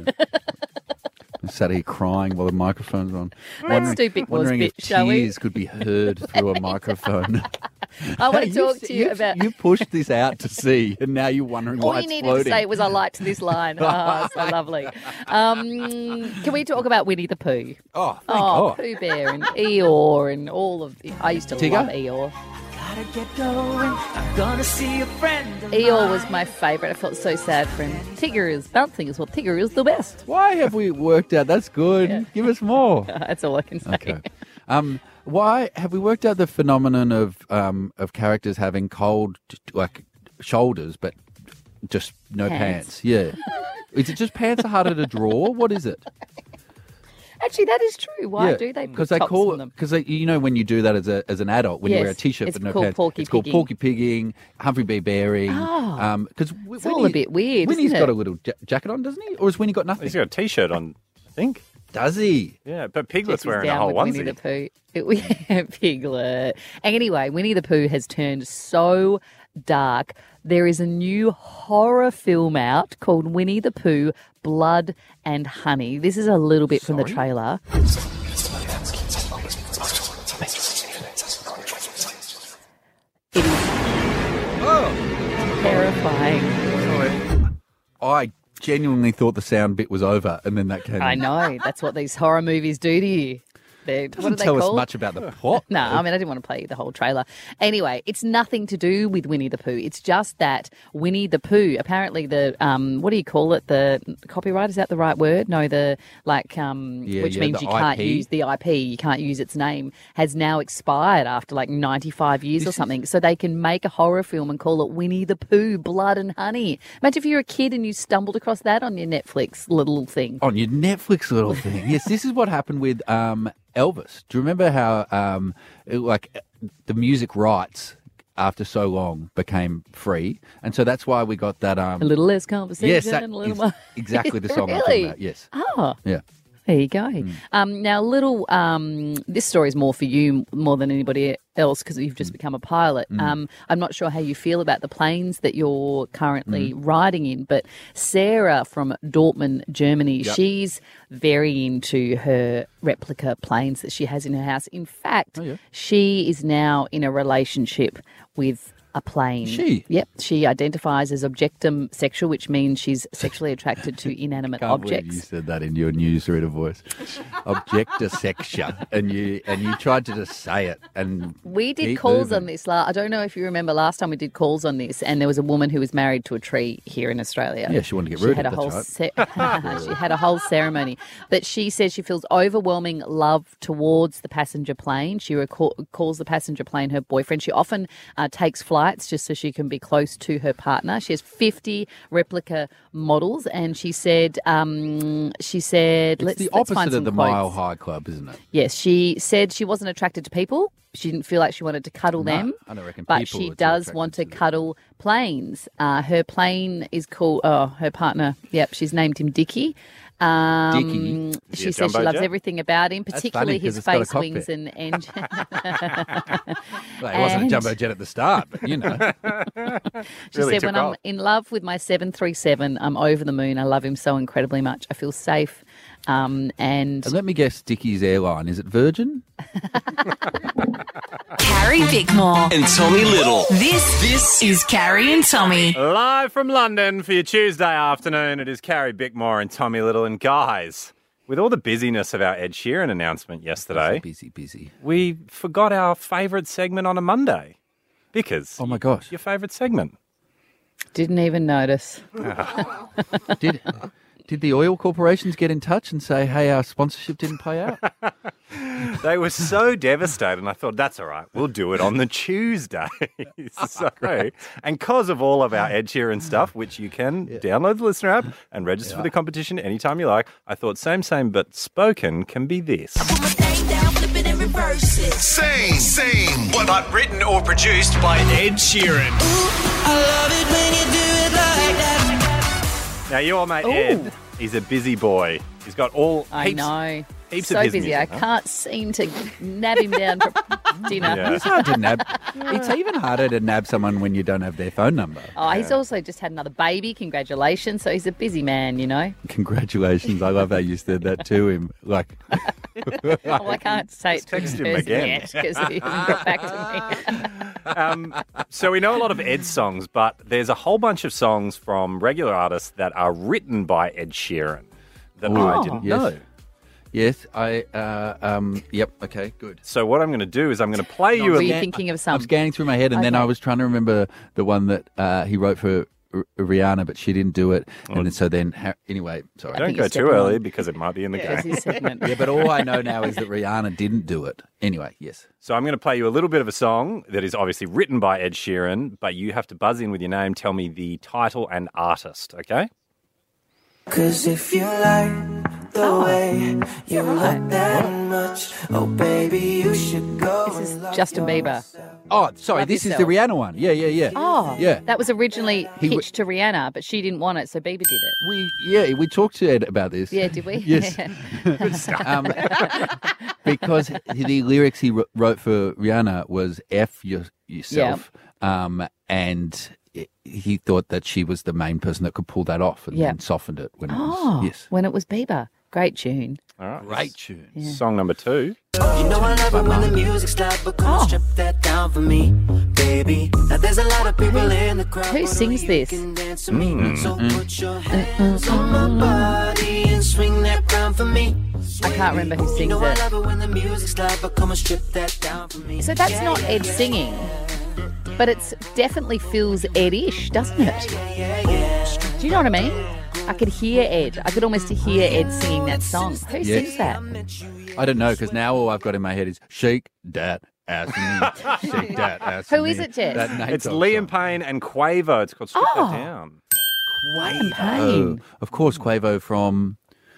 A: I sat here crying while the microphone's on.
E: Let's do Big Boss
A: Wondering
E: bit,
A: if
E: shall we?
A: tears could be heard through a microphone.
E: I want to talk to you about...
A: You pushed this out to sea, and now you're wondering
E: All
A: why
E: you
A: it's
E: needed
A: floating.
E: to say was, I liked this line. Oh, so lovely. Can we talk about Winnie the Pooh?
A: Oh, thank God.
E: Pooh Bear and Eeyore and all of... I used to
A: Tigger?
E: love Eeyore.
N: Gotta get going. I'm gonna see a friend of
E: Eeyore
N: mine.
E: was my favourite. I felt so sad for him. Tigger is bouncing as well. Tigger is the best.
A: Why have we worked out? That's good.
E: Yeah.
A: Give us more.
E: That's all I can say.
A: Okay. Why have we worked out the phenomenon of characters having cold shoulders but just no
E: Pants.
A: pants? Yeah. Is it just pants are harder to draw? What is it?
E: Actually, that is true. Why do they put
A: Because they
E: tops
A: call
E: on
A: it
E: them?
A: because you know when you do that as an adult when you wear a
E: Yes,
A: t-shirt
E: it's
A: but no
E: called
A: pants,
E: porky
A: it's called
E: pigging.
A: porky pigging, Humphrey B. Bearing.
E: Oh.
A: Because
E: It's all a bit weird,
A: Winnie's
E: isn't
A: got
E: it?
A: a little jacket on, doesn't he? Or has Winnie got nothing?
D: He's got a T-shirt on, I think.
A: Does he?
D: Yeah, but Piglet's
E: Jesse's
D: wearing a
E: down
D: whole
E: with
D: onesie.
E: Winnie the Pooh. Piglet. Anyway, Winnie the Pooh has turned so dark. There is a new horror film out called Winnie the Pooh, Blood and Honey. This is a little bit from the trailer. It is terrifying.
A: I genuinely thought the sound bit was over, and then that came.
E: I know. That's what these horror movies do to you. What
A: Doesn't
E: are they
A: tell us
E: called?
A: much about the plot.
E: No, I mean, I didn't want to play you the whole trailer. Anyway, it's nothing to do with Winnie the Pooh. It's just that Winnie the Pooh, apparently the, what do you call it? The copyright, is that the right word? No, which means
A: the
E: you can't
A: IP.
E: use the IP, you can't use its name, has now expired after like 95 years or something. So they can make a horror film and call it Winnie the Pooh, Blood and Honey. Imagine if you're a kid and you stumbled across that on your Netflix little thing.
A: On your Netflix little thing. Yes, this is what happened with Elvis. Do you remember how the music rights after so long became free, and so that's why we got that
E: A little less conversation
A: yes, that
E: and a little
A: is
E: more.
A: exactly the song I'm
E: Really?
A: talking about. Yes.
E: Oh.
A: Yeah.
E: There you go. Now, this story is more for you more than anybody else because you've just become a pilot. I'm not sure how you feel about the planes that you're currently riding in, but Sarah from Dortmund, Germany, she's very into her replica planes that she has in her house. In fact, she is now in a relationship with a plane.
A: She?
E: Yep. She identifies as objectum sexual, which means she's sexually attracted to inanimate
A: Can't believe
E: objects.
A: you said that in your newsreader voice. Objectisexia, and you tried to just say it. And
E: We did
A: keep
E: calls
A: moving.
E: on this. I don't know if you remember last time we did calls on this, and there was a woman who was married to a tree here in Australia.
A: Yeah, she wanted to get
E: She
A: rid
E: had
A: of
E: a
A: it.
E: whole
A: That's
E: she had a whole ceremony, but she says she feels overwhelming love towards the passenger plane. She calls the passenger plane her boyfriend. She often takes flights just so she can be close to her partner. She has 50 replica models, and she said,
A: It's
E: let's
A: the
E: find
A: opposite
E: some
A: of the
E: quotes.
A: Mile High Club, isn't it?
E: Yes, she said she wasn't attracted to people. She didn't feel like she wanted to cuddle
A: No,
E: them.
A: I don't reckon
E: But
A: people
E: she
A: are too
E: does
A: attracted
E: want to cuddle planes. Her plane is called, her partner, she's named him Dickie.
A: Dickie.
E: She
A: a
E: says she
A: jumbo
E: loves
A: jet?
E: everything about him,
A: That's
E: particularly
A: funny 'cause
E: his
A: it's got a
E: face, wings,
A: cockpit.
E: and engine.
A: Well, it wasn't a jumbo jet at the start, but you know.
E: She said, when I'm in love with my 737, I'm over the moon. I love him so incredibly much. I feel safe. And
A: let me guess, Dickie's airline, is it Virgin?
F: Carrie Bickmore
C: And Tommy Little.
F: This is Carrie and Tommy.
D: Live from London for your Tuesday afternoon, it is Carrie Bickmore and Tommy Little. And guys, with all the busyness of our Ed Sheeran announcement yesterday,
A: busy,
D: we forgot our favourite segment on a Monday. Because
A: oh my gosh,
D: your favourite segment.
E: Didn't even notice.
A: Did the oil corporations get in touch and say, hey, our sponsorship didn't pay out?
D: They were so devastated, and I thought, that's all right, we'll do it on the Tuesday. And because of all of our Ed Sheeran stuff, which you can download the listener app and register for the competition anytime you like, I thought same, but spoken can be this.
C: Same, but written or produced by Ed Sheeran.
N: I love it when you do it like that.
D: Now, your mate Ed, he's a busy boy. He's got
E: I know.
D: heaps
E: so
D: of his
E: busy.
D: music,
E: I can't seem to nab him down for dinner.
A: Yeah. It's hard to nab. It's even harder to nab someone when you don't have their phone number.
E: Oh, he's also just had another baby. Congratulations. So he's a busy man, you know.
A: Congratulations. I love how you said that to him. Like,
E: Well, I can't say it to
D: text him
E: him
D: again.
E: because he hasn't got back to me.
D: So we know a lot of Ed songs, but there's a whole bunch of songs from regular artists that are written by Ed Sheeran that I didn't know.
A: Yes, yep, okay, good.
D: So what I'm going to do is I'm going to play you
E: Were
D: a...
E: you thinking of some?
A: I'm scanning through my head, and then
E: Okay.
A: I was trying to remember the one that he wrote for Rihanna, but she didn't do it. And then, so then, anyway, sorry.
D: Don't go too early because it might be in the
E: It's
D: game.
E: his segment.
A: Yeah, but all I know now is that Rihanna didn't do it. Anyway, yes.
D: So I'm going to play you a little bit of a song that is obviously written by Ed Sheeran, but you have to buzz in with your name, tell me the title and artist, okay?
N: Cause if you like the way you look that much, oh baby, you should go.
E: This is Justin Bieber.
A: Oh, sorry,
E: Love
A: this
E: Yourself.
A: is the Rihanna one. Yeah.
E: Oh,
A: Yeah.
E: That was originally
A: He w-
E: pitched to Rihanna, but she didn't want it, so Bieber did it.
A: We talked to Ed about this.
E: Yeah, did we?
A: Yes.
E: Good stuff.
A: Because the lyrics he wrote for Rihanna was F yourself. And he thought that she was the main person that could pull that off and then softened it when it was. Yes.
E: When it was Bieber. Great tune.
D: All right.
A: Great tune.
E: Yeah.
D: Song number 2.
N: You know I love it when the music's loud, but come on, strip that down for me, baby. Now there's a lot of people in the crowd.
E: Who sings this?
N: So put your hands on my body and swing that round for me.
E: I can't remember who
N: You
E: sings
N: know I
E: it.
N: love it when the music's loud, but come on, strip that down for me.
E: So that's not Ed singing, but it definitely feels Ed-ish, doesn't it? Do you know what I mean? I could hear Ed. I could almost hear Ed singing that song. Who sings that?
A: I don't know, because now all I've got in my head is shake that ass for me. Shake that ass for
E: Who
A: me.
E: is it, Jess?
A: That Nate
D: It's
A: Dogg
D: Liam
A: song.
D: Payne and Quavo. It's called Strip
E: Oh.
D: That Down.
E: Liam
A: Oh,
E: Payne.
A: of course, Quavo from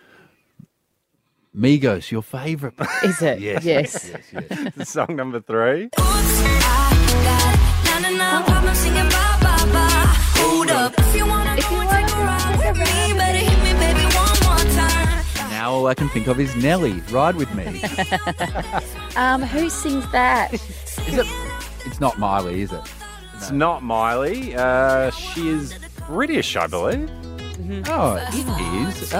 A: Migos, your favourite.
E: Is it?
A: Yes.
E: Yes.
D: Song number 3.
A: Now all I can think of is Nelly. Ride with me.
E: Who sings that?
A: Is it? It's not Miley, is it?
D: It's not Miley. She is British, I believe.
A: Oh, it is.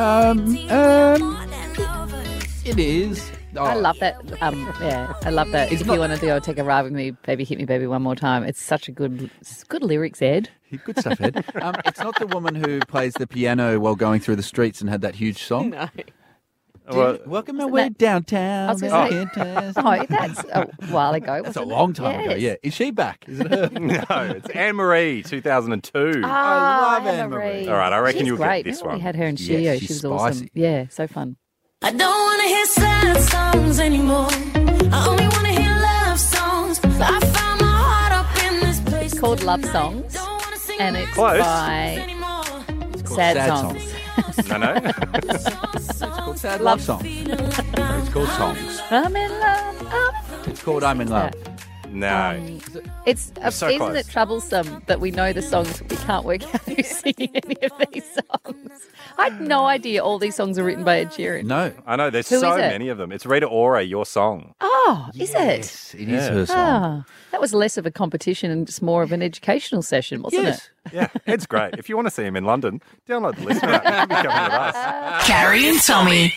A: It is. Oh,
E: I love that. I love that.
A: It's
E: If
A: not-
E: you want to go take a ride with me, baby, hit me, baby, one more time. It's such a good lyrics, Ed.
A: Good stuff, Ed. It's not the woman who plays the piano while going through the streets and had that huge song.
E: No.
D: Well,
A: Welcome my
E: Isn't
A: way
E: that-
A: downtown.
E: I was gonna say- Oh, that's a while ago.
A: That's a
E: wasn't it?
A: long time ago.
E: Yes.
A: Yeah, is she back? Is it her?
D: no, it's Anne Marie, 2002.
E: Ah,
A: love Anne-Marie.
D: All right, I reckon
E: She's
D: you'll
E: great.
D: get this
E: Remember
D: one.
E: We had her in
A: Yes,
E: studio.
A: she's
E: She was awesome.
A: spicy.
E: Yeah, so fun.
N: I don't want to hear sad songs anymore. I only want to hear love songs. I found my heart up in this place.
E: It's called Love Songs, and it's
D: Close.
E: by
A: called
E: Sad
A: Sad
E: Songs.
D: No.
A: It's called Sad Love Song. It's called Songs.
E: I'm in love.
A: It's called I'm in Love.
D: No.
E: It's
D: so
E: isn't
D: close.
E: it troublesome that we know the songs, but we can't work out who's singing any of these songs? I had no idea all these songs are written by Ed Sheeran.
A: No.
D: I know, there's
E: Who
D: so
E: is it?
D: many of them. It's Rita Ora, Your Song.
E: Oh, is it?
A: It is her song.
E: Ah, that was less of a competition and just more of an educational session, wasn't it?
D: Yeah, Ed's great. If you want to see him in London, download the listener app. He'll be coming with us.
F: Carrie and Tommy.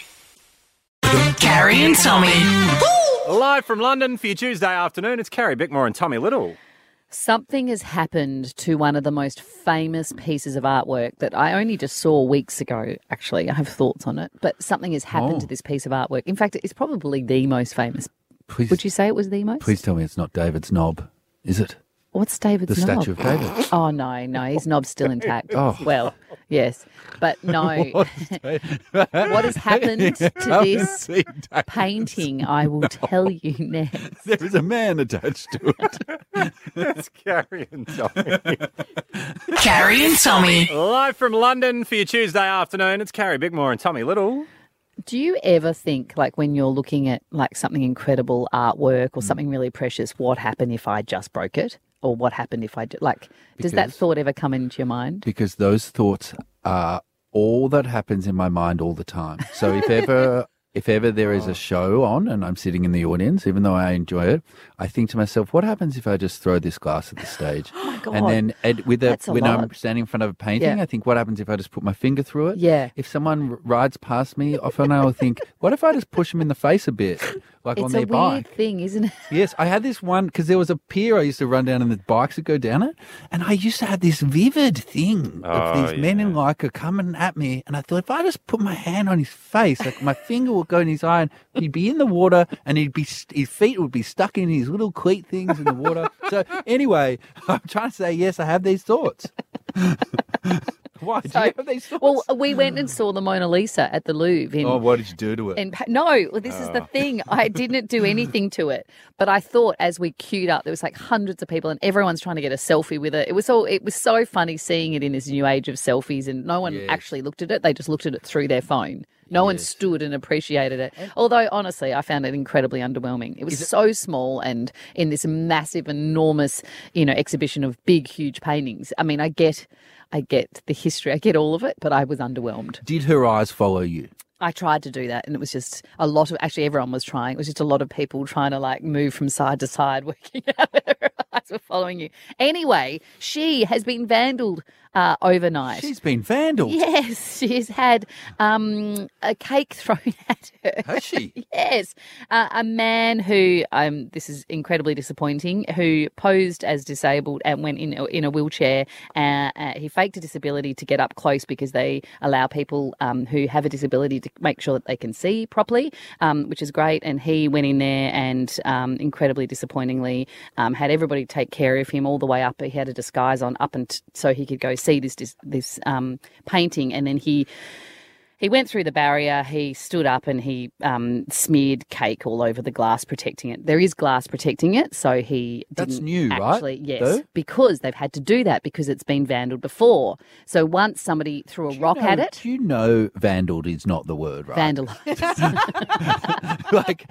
F: Carrie and Tommy.
D: Live from London for your Tuesday afternoon, it's Carrie Bickmore and Tommy Little.
E: Something has happened to one of the most famous pieces of artwork that I only just saw weeks ago, actually. I have thoughts on it. But something has happened to this piece of artwork. In fact, it's probably the most famous.
A: Please,
E: Would you say it was the most?
A: Please tell me it's not David's knob, is it?
E: What's David's
A: The
E: knob?
A: statue of David.
E: Oh, no, his knob's still intact.
A: Oh.
E: Well, yes, but no.
A: What
E: has happened to
A: Come and
E: this
A: see David's
E: painting, I will tell you next.
A: There is a man attached to it.
D: It's Carrie and Tommy.
F: Carrie and Tommy.
D: Live from London for your Tuesday afternoon, it's Carrie Bickmore and Tommy Little.
E: Do you ever think, like, when you're looking at, like, something incredible artwork or something really precious, what happened if I just broke it? Or what happened if I did? Like, does that thought ever come into your mind?
A: Because those thoughts are all that happens in my mind all the time. So if ever there is a show on and I'm sitting in the audience, even though I enjoy it, I think to myself, what happens if I just throw this glass at the stage?
E: Oh my God.
A: And then
E: That's a
A: when
E: lot.
A: I'm standing in front of a painting,
E: Yeah.
A: I think, what happens if I just put my finger through it?
E: Yeah.
A: If someone rides past me, often I will think, what if I just push them in the face a bit, like on
E: It's
A: their
E: a
A: bike?
E: weird thing, isn't it?
A: Yes, I had this one because there was a pier I used to run down and the bikes would go down it. And I used to have this vivid thing of these men in Leica coming at me. And I thought, if I just put my hand on his face, like my finger would go in his eye and he'd be in the water and his feet would be stuck in his little cleat things in the water. So anyway, I'm trying to say, yes, I have these thoughts. Why? Do you have these thoughts?
E: Well, we went and saw the Mona Lisa at the Louvre.
A: Oh, what did you do to it?
E: No, well, this is the thing. I didn't do anything to it, but I thought as we queued up, there was like hundreds of people, and everyone's trying to get a selfie with it. It was so funny seeing it in this new age of selfies, and no one actually looked at it. They just looked at it through their phone. No one stood and appreciated it. Although, honestly, I found it incredibly underwhelming. It was so small and in this massive, enormous, exhibition of big, huge paintings. I mean, I get the history. I get all of it, but I was underwhelmed.
A: Did her eyes follow you?
E: I tried to do that, and it was just a lot of, actually everyone was trying. It was just a lot of people trying to like move from side to side, working out whether her eyes were following you. Anyway, she has been vandaled overnight.
A: She's been vandaled.
E: Yes, she's had a cake thrown at her.
A: Has she?
E: Yes. A man who, this is incredibly disappointing, who posed as disabled and went in a wheelchair. He faked a disability to get up close because they allow people who have a disability to make sure that they can see properly, which is great. And he went in there and incredibly disappointingly had everybody take care of him all the way up. He had a disguise on up and so he could go see this painting, and then he went through the barrier, he stood up and he smeared cake all over the glass protecting it. There is glass protecting it, so he
A: That's
E: didn't
A: new, right,
E: actually, yes,
A: though?
E: because they've had to do that because it's been vandaled before. So once somebody threw a rock at it,
A: Do you know vandaled is not the word, right?
E: vandalised.
A: Like,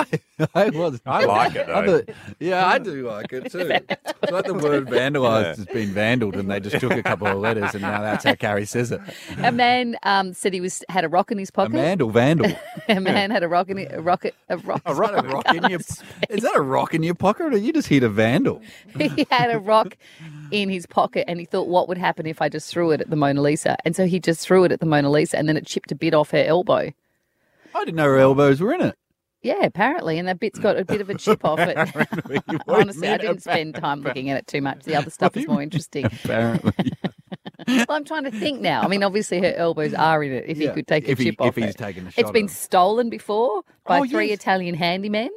A: I
D: like it, though.
A: I do like it too. It's like the word vandalised has been vandaled and they just took a couple of letters and now that's how Carrie says it.
E: A man said he had a rock in his pocket.
A: Vandal.
E: A man had a rock in a rock.
A: A rock in your, is that a rock in your pocket or you just hit a vandal?
E: He had a rock in his pocket and he thought, what would happen if I just threw it at the Mona Lisa? And so he just threw it at the Mona Lisa and then it chipped a bit off her elbow.
A: I didn't know her elbows were in it.
E: Yeah, apparently, and that bit's got a bit of a chip off it. Honestly, I didn't spend time looking at it too much. The other stuff is more interesting.
A: Apparently.
E: Well, I'm trying to think now. I mean, obviously her elbows are in it if he could take a chip off
A: if he's
E: it.
A: taken a shot
E: It's been
A: at it.
E: stolen before by
A: Oh,
E: three
A: yes.
E: Italian handymen.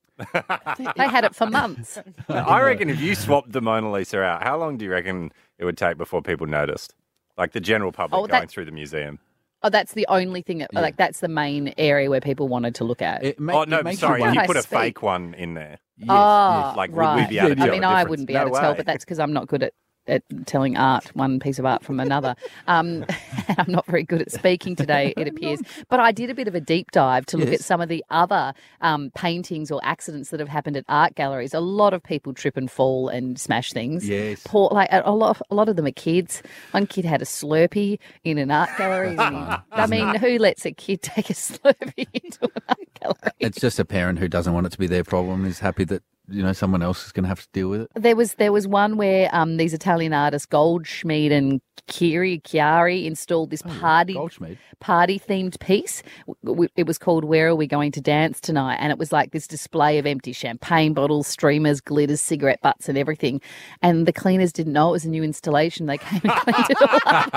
E: They had it for months.
D: I reckon if you swapped the Mona Lisa out, how long do you reckon it would take before people noticed? Like the general public
E: Oh,
D: going through the museum.
E: Oh, that's the only thing that, like, that's the main area where people wanted to look at.
D: Sorry,
E: When
D: you
E: I
D: put a
E: speak.
D: fake one in there.
E: Oh,
D: Like, would
E: right.
D: we be able to tell
E: I mean,
D: the
E: I
D: difference?
E: wouldn't be
D: No
E: able to tell,
D: way.
E: but that's because I'm not good at at telling one piece of art from another. I'm not very good at speaking today, it appears. But I did a bit of a deep dive to look at some of the other paintings or accidents that have happened at art galleries. A lot of people trip and fall and smash things.
A: Yes.
E: A lot of them are kids. One kid had a Slurpee in an art gallery. I mean, who lets a kid take a Slurpee into an art gallery?
A: It's just a parent who doesn't want it to be their problem, is happy that someone else is going to have to deal with it.
E: There was one where these Italian artists Goldschmied and Chiari installed this party themed piece. It was called "Where Are We Going to Dance Tonight?" and it was like this display of empty champagne bottles, streamers, glitters, cigarette butts, and everything. And the cleaners didn't know it was a new installation. They came and cleaned it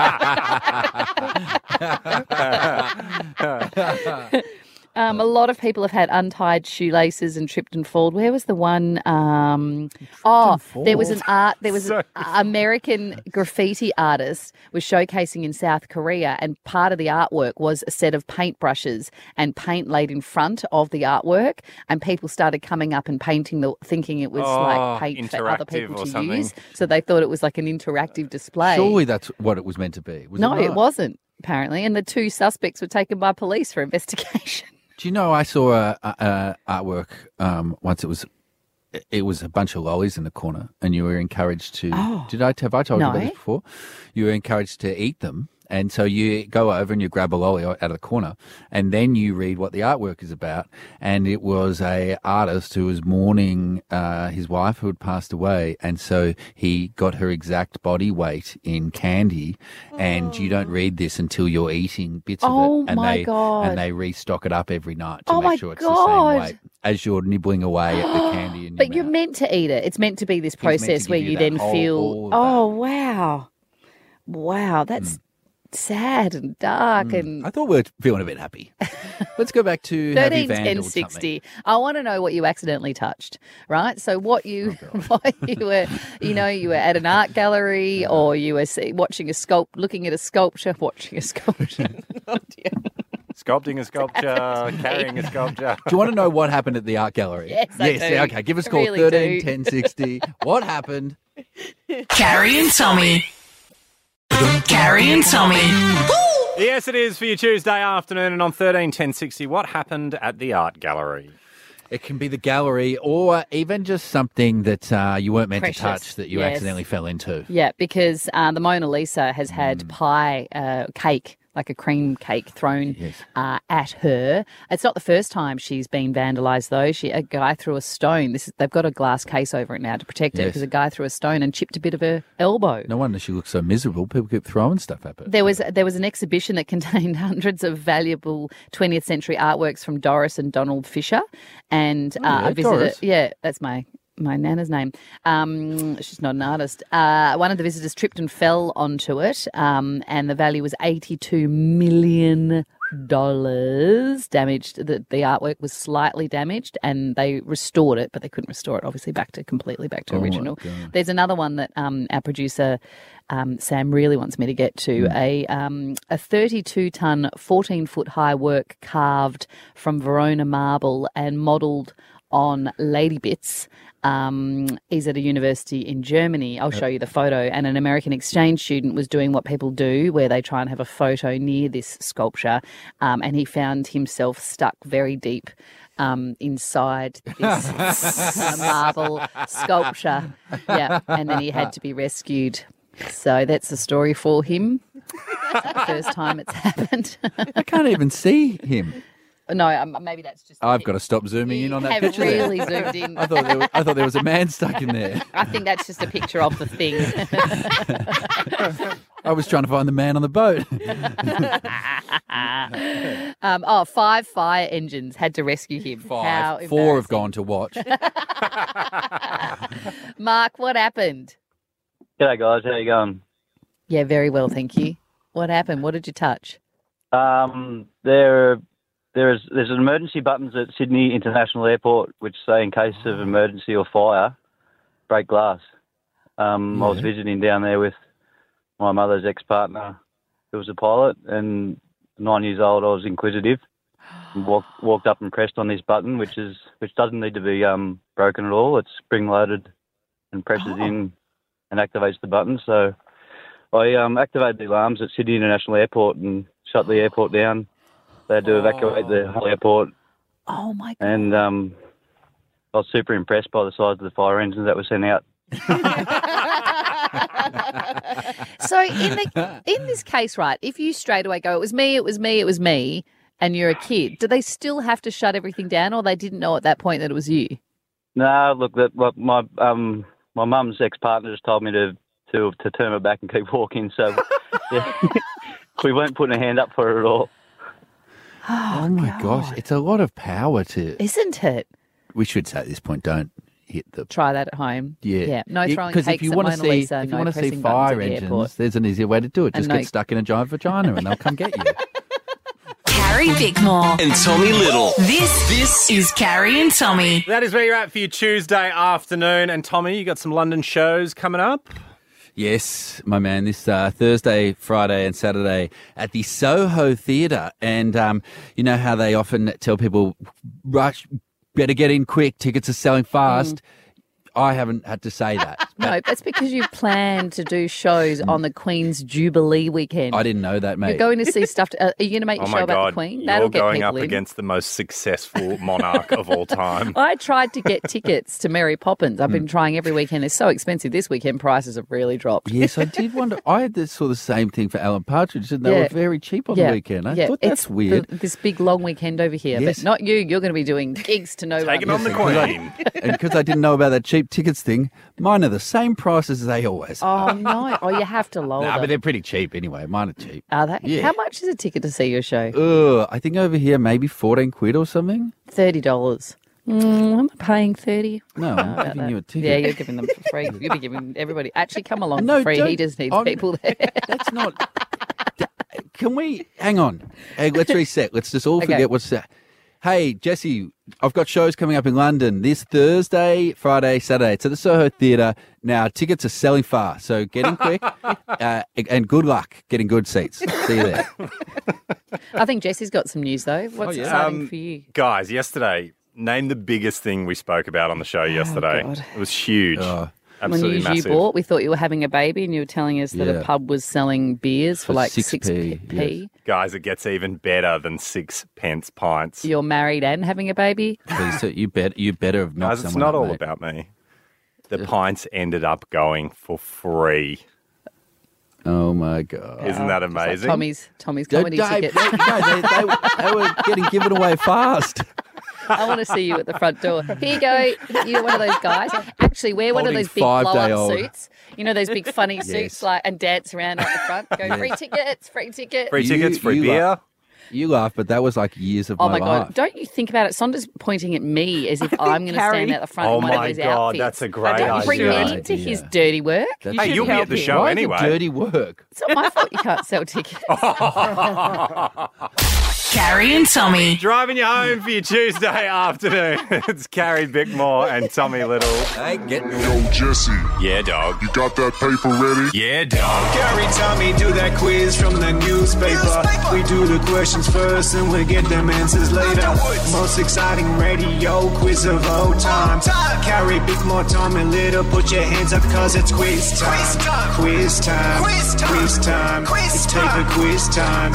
E: all up. A lot of people have had untied shoelaces and tripped and fallen. Where was the one? There was an American graffiti artist was showcasing in South Korea, and part of the artwork was a set of paintbrushes and paint laid in front of the artwork, and people started coming up and painting thinking it was like paint for other people to use. So they thought it was like an interactive display.
A: Surely that's what it was meant to be.
E: It wasn't, apparently, and the 2 suspects were taken by police for investigation.
A: Do you know, I saw a artwork once. It was a bunch of lollies in the corner, and you were encouraged to. Have I told you about this before? You were encouraged to eat them, and so you go over and you grab a lolly out of the corner, and then you read what the artwork is about. And it was a artist who was mourning his wife who had passed away, and so he got her exact body weight in candy. And you don't read this until you're eating bits of it, and they restock it up every night to make sure it's the same weight as you're nibbling away at the candy. In your
E: But you're meant to eat it. It's meant to be this process where you then feel. Wow, that's sad and dark. And
A: I thought we were feeling a bit happy. Let's go back to
E: 13, 10, 60. I want to know what you accidentally touched, right? So what you were, you were at an art gallery, or you were looking at a sculpture.
D: Sculpting a sculpture, carrying a sculpture.
A: Do you want to know what happened at the art gallery?
E: Yes, I do.
A: Okay, give us a call,
E: really
A: 13 10 60. What happened?
F: Carrie and Tommy. Carrie and Tommy.
D: Yes, it is for your Tuesday afternoon, and on 13 10 60, what happened at the art gallery?
A: It can be the gallery, or even just something that you weren't meant to touch that you
E: Yes.
A: accidentally fell into.
E: Yeah, because the Mona Lisa has had cake, like a cream cake, thrown at her. It's not the first time she's been vandalised, though. A guy threw a stone. They've got a glass case over it now to protect it, because a guy threw a stone and chipped a bit of her elbow.
A: No wonder she looks so miserable. People keep throwing stuff at her.
E: There was an exhibition that contained hundreds of valuable 20th century artworks from Doris and Donald Fisher, and I visited.
A: Doris.
E: Yeah, that's my nana's name. She's not an artist. One of the visitors tripped and fell onto it, and the value was $82 million damaged. The artwork was slightly damaged, and they restored it, but they couldn't restore it, obviously, completely back to original. There's another one that our producer Sam really wants me to get to, a 32-ton, 14-foot high work carved from Verona marble and modelled on lady bits. Is at a university in Germany. I'll show you the photo. And an American exchange student was doing what people do, where they try and have a photo near this sculpture, and he found himself stuck very deep inside this marble sculpture. Yeah, and then he had to be rescued. So that's the story for him. It's the first time it's happened.
A: I can't even see him.
E: No, maybe that's just.
A: I've got to stop zooming in on that picture.
E: Really
A: there.
E: zoomed in.
A: I thought there was a man stuck in there.
E: I think that's just a picture of the thing.
A: I was trying to find the man on the boat.
E: 5 fire engines had to rescue him.
A: 5. 4 have gone to watch.
E: Mark, what happened?
O: G'day, guys. How you going?
E: Yeah, very well, thank you. What happened? What did you touch?
O: There's an emergency buttons at Sydney International Airport which say in case of emergency or fire, break glass. I was visiting down there with my mother's ex-partner who was a pilot, and 9 years old I was inquisitive and walked up and pressed on this button which doesn't need to be broken at all. It's spring-loaded and presses in and activates the button. So I activated the alarms at Sydney International Airport and shut the airport down. They had to evacuate the whole airport.
E: Oh, my God.
O: And I was super impressed by the size of the fire engines that were sent out.
E: So in this case, right, if you straight away go, it was me, and you're a kid, do they still have to shut everything down, or they didn't know at that point that it was you?
O: No, look, my mum's ex-partner just told me to turn my back and keep walking, so yeah, we weren't putting a hand up for it at all.
A: Oh my gosh, it's a lot of power to...
E: Isn't it?
A: We should say at this point, don't hit the...
E: Try that at home.
A: Yeah.
E: No throwing cakes
A: if you
E: at
A: want
E: Mona
A: to see,
E: Lisa,
A: if you
E: no
A: want to see
E: pressing buttons
A: fire
E: at the
A: engines,
E: airport.
A: there's an easier way to do it.
E: And
A: Just
E: no-
A: get stuck in a giant vagina and they'll come get you.
F: Carrie Bickmore.
C: And Tommy Little.
F: This is Carrie and Tommy.
D: That is where you're at for your Tuesday afternoon. And Tommy, you got some London shows coming up?
A: Yes, my man, this Thursday, Friday and Saturday at the Soho Theatre. And you know how they often tell people, rush, better get in quick, tickets are selling fast. I haven't had to say that.
E: No, that's because you plan to do shows on the Queen's Jubilee weekend.
A: I didn't know that, mate.
E: You're going to see stuff. Are you going to make a
D: Oh
E: show
D: my
E: about
D: God,
E: the Queen?
D: you're
E: That'll get
D: going
E: people
D: up
E: in.
D: against the most successful monarch of all time.
E: I tried to get tickets to Mary Poppins. I've been trying every weekend. They're so expensive. This weekend prices have really dropped.
A: Yes, I did wonder. I saw the same thing for Alan Partridge, and they were very cheap on the weekend. I thought that's
E: it's
A: weird.
E: This big long weekend over here,
A: Yes.
E: but not you. You're going to be doing gigs to no
D: Taking
E: one.
D: on the Queen.
A: And because I didn't know about that cheap tickets thing, mine are the same prices as they always are.
E: Oh no! Oh, you have to lower
A: Nah,
E: them.
A: but they're pretty cheap anyway. Mine are cheap.
E: Are they?
A: Yeah.
E: How much is a ticket to see your show?
A: I think over here maybe 14 quid or something.
E: $30. I'm paying 30.
A: No, I'm giving you a ticket.
E: Yeah, you're giving them for free. You'll be giving everybody. Actually, come along
A: No,
E: for free. He
A: don't-
E: just needs
A: I'm-
E: people there.
A: That's not. Can we hang on? Hey, let's reset. Let's just all
E: Okay.
A: forget what's that. Hey, Jesse, I've got shows coming up in London this Thursday, Friday, Saturday. It's at the Soho Theatre. Now, tickets are selling fast, so get in quick and good luck getting good seats. See you there.
E: I think Jesse's got some news though. What's exciting for you?
D: Guys, yesterday, name the biggest thing we spoke about on the show yesterday.
E: God.
D: It was huge.
E: When
D: Absolutely
E: you
D: massive.
E: bought, we thought you were having a baby, and you were telling us that
A: Yeah.
E: a pub was selling beers for like 6p.
A: yes.
D: Guys, it gets even better than 6 pence pints.
E: You're married and having a baby.
A: Please, you better have knocked
D: Guys, it's
A: someone
D: not
A: up,
D: all
A: mate.
D: about me. The pints ended up going for free.
A: Oh my God!
D: Isn't that
E: It's like
D: amazing?
E: Tommy's comedy ticket.
A: They were getting given away fast.
E: I want to see you at the front door. Here you go. You're one of those guys. Actually, wear one of
A: Holding
E: those big blow-up
A: 5-day-old.
E: suits. You know, those big funny suits, like, and dance around at the front. Go, free tickets, free tickets.
D: Free tickets, free
A: you
D: beer.
A: laugh. You laugh, but that was like years of
E: Oh
A: my
E: my
A: life.
E: God! Don't you think about it? Sonda's pointing at me as if I'm going to
P: Carrie-
E: stand at the front
D: Oh
E: in one of
D: my
E: those
D: God,
E: outfits.
D: that's a great
E: Don't you bring
A: idea.
E: me into his
A: Idea.
E: dirty work.
A: That's-
D: Hey, you'll be at the show
A: Why
D: anyway.
A: is it dirty work?
E: It's not my fault you can't sell tickets.
F: Carrie and Tommy.
D: Driving you home for your Tuesday afternoon. It's Carrie Bickmore and Tommy Little.
A: Hey, get
Q: Yo, Jesse,
D: Yeah, dog.
Q: you got that paper ready?
D: Yeah, dog.
B: Gary, Tommy, do that quiz from the newspaper. We do the questions first and we get them answers later. Most exciting radio quiz of all time. Gary, Bickmore, Tommy, Little, put your hands up cause it's quiz time. Quiz time. Quiz time. It's paper quiz time.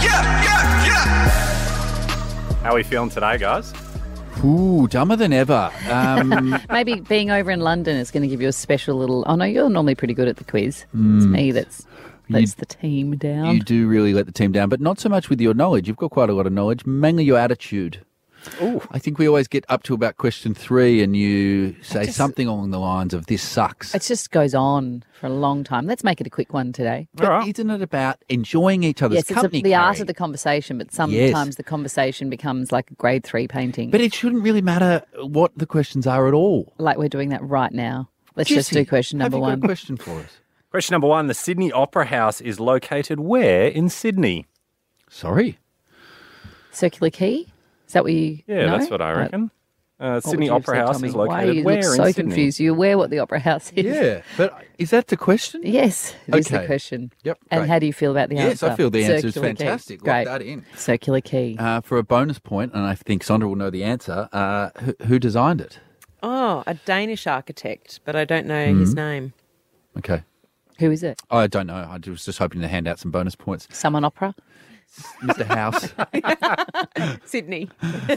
D: How are we feeling today, guys?
A: Ooh, dumber than ever.
E: Maybe being over in London is going to give you a special little... Oh, no, you're normally pretty good at the quiz. It's me that's the team down.
A: You do really let the team down, but not so much with your knowledge. You've got quite a lot of knowledge, mainly your attitude.
E: Ooh.
A: I think we always get up to about question 3 and you say something along the lines of, this sucks.
E: It just goes on for a long time. Let's make it a quick one today.
A: But isn't it about enjoying each other's
E: Yes,
A: company,
E: it's the art
A: Carrie?
E: of the conversation, but sometimes the conversation becomes like a grade 3 painting.
A: But it shouldn't really matter what the questions are at all.
E: Like we're doing that right now. Let's just
A: Jesse,
E: do question number
A: have you got
E: one.
A: a question for us?
D: Question number 1. The Sydney Opera House is located where in Sydney?
A: Sorry.
E: Circular Quay? Is that what you
D: Yeah,
E: know?
D: that's what I reckon.
E: What
D: Sydney
E: would you have
D: Opera
E: said,
D: House
E: Tommy?
D: is
E: Why
D: located
E: you
D: where
E: look
D: in
E: so
D: Sydney?
E: confused. You're aware what the Opera House is?
A: Yeah, but is that the question?
E: Yes, it is the
A: Okay.
E: question.
A: Yep,
E: And
A: great.
E: how do you feel about the
A: Yes,
E: answer?
A: I feel the answer is
E: Circular Quay.
A: fantastic. Lock
E: Great.
A: that in.
E: Circular Quay.
A: For a bonus point, and I think Sondra will know the answer, who designed it?
P: Oh, a Danish architect, but I don't know his name.
A: Okay.
E: Who is it?
A: I don't know. I was just hoping to hand out some bonus points.
E: Someone opera?
A: Mr. House.
P: Sydney.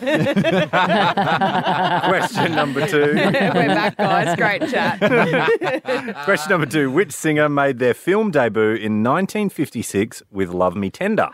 D: Question number 2.
P: We're back, guys. Great chat.
D: Question number 2. Which singer made their film debut in 1956 with Love Me Tender?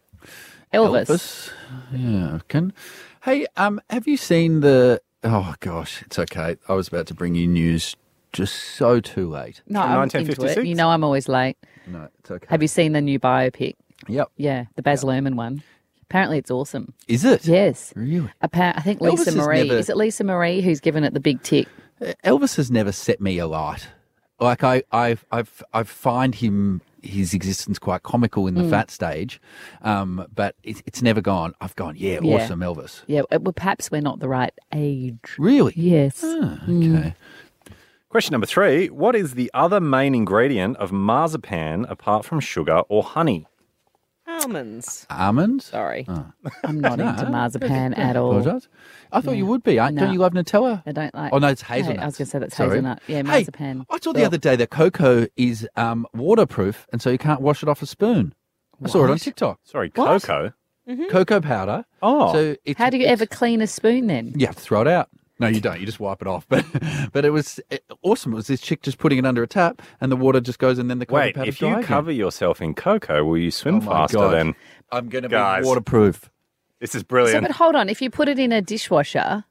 E: Elvis.
A: Yeah. Hey, have you seen the... Oh, gosh, it's okay. I was about to bring you news just so too late.
E: No, I'm into it. You know I'm always late.
A: No, it's okay.
E: Have you seen the new biopic?
A: Yep.
E: Yeah, the Baz Luhrmann one. Apparently it's awesome.
A: Is it?
E: Yes.
A: Really?
E: I think Lisa
A: Elvis
E: Marie.
A: has never-
E: Is it Lisa Marie who's given it the big tick?
A: Elvis has never set me alight. Like I find his existence quite comical in the fat stage, but it's never gone. I've gone, awesome Elvis.
E: Yeah, well, perhaps we're not the right age.
A: Really?
E: Yes.
A: Ah, okay.
D: Question number 3. What is the other main ingredient of marzipan apart from sugar or honey?
P: Almonds.
A: Almonds?
P: Sorry.
A: Oh.
E: I'm not into marzipan at all.
A: Apologise. I thought you would be. Don't you love Nutella?
E: I don't like.
A: Oh, no, it's hazelnut.
E: I was going to say that's
A: Sorry.
E: hazelnut. Yeah, marzipan.
A: I saw the other day that cocoa is waterproof, and so you can't wash it off a spoon. I saw it on TikTok.
D: Sorry,
E: What?
D: cocoa?
A: Cocoa powder.
D: Oh.
A: So
E: How do you ever clean a spoon then?
A: You have to throw it out. No, you don't. You just wipe it off. But it was awesome. It was this chick just putting it under a tap, and the water just goes, and then the cocoa
D: Wait,
A: powder's
D: if
A: dry
D: you
A: again.
D: cover yourself in cocoa, will you swim
A: Oh my
D: faster
A: God.
D: then?
A: I'm going to be
D: Guys.
A: waterproof.
D: This is
E: So,
D: brilliant.
E: but hold on. If you put it in a dishwasher,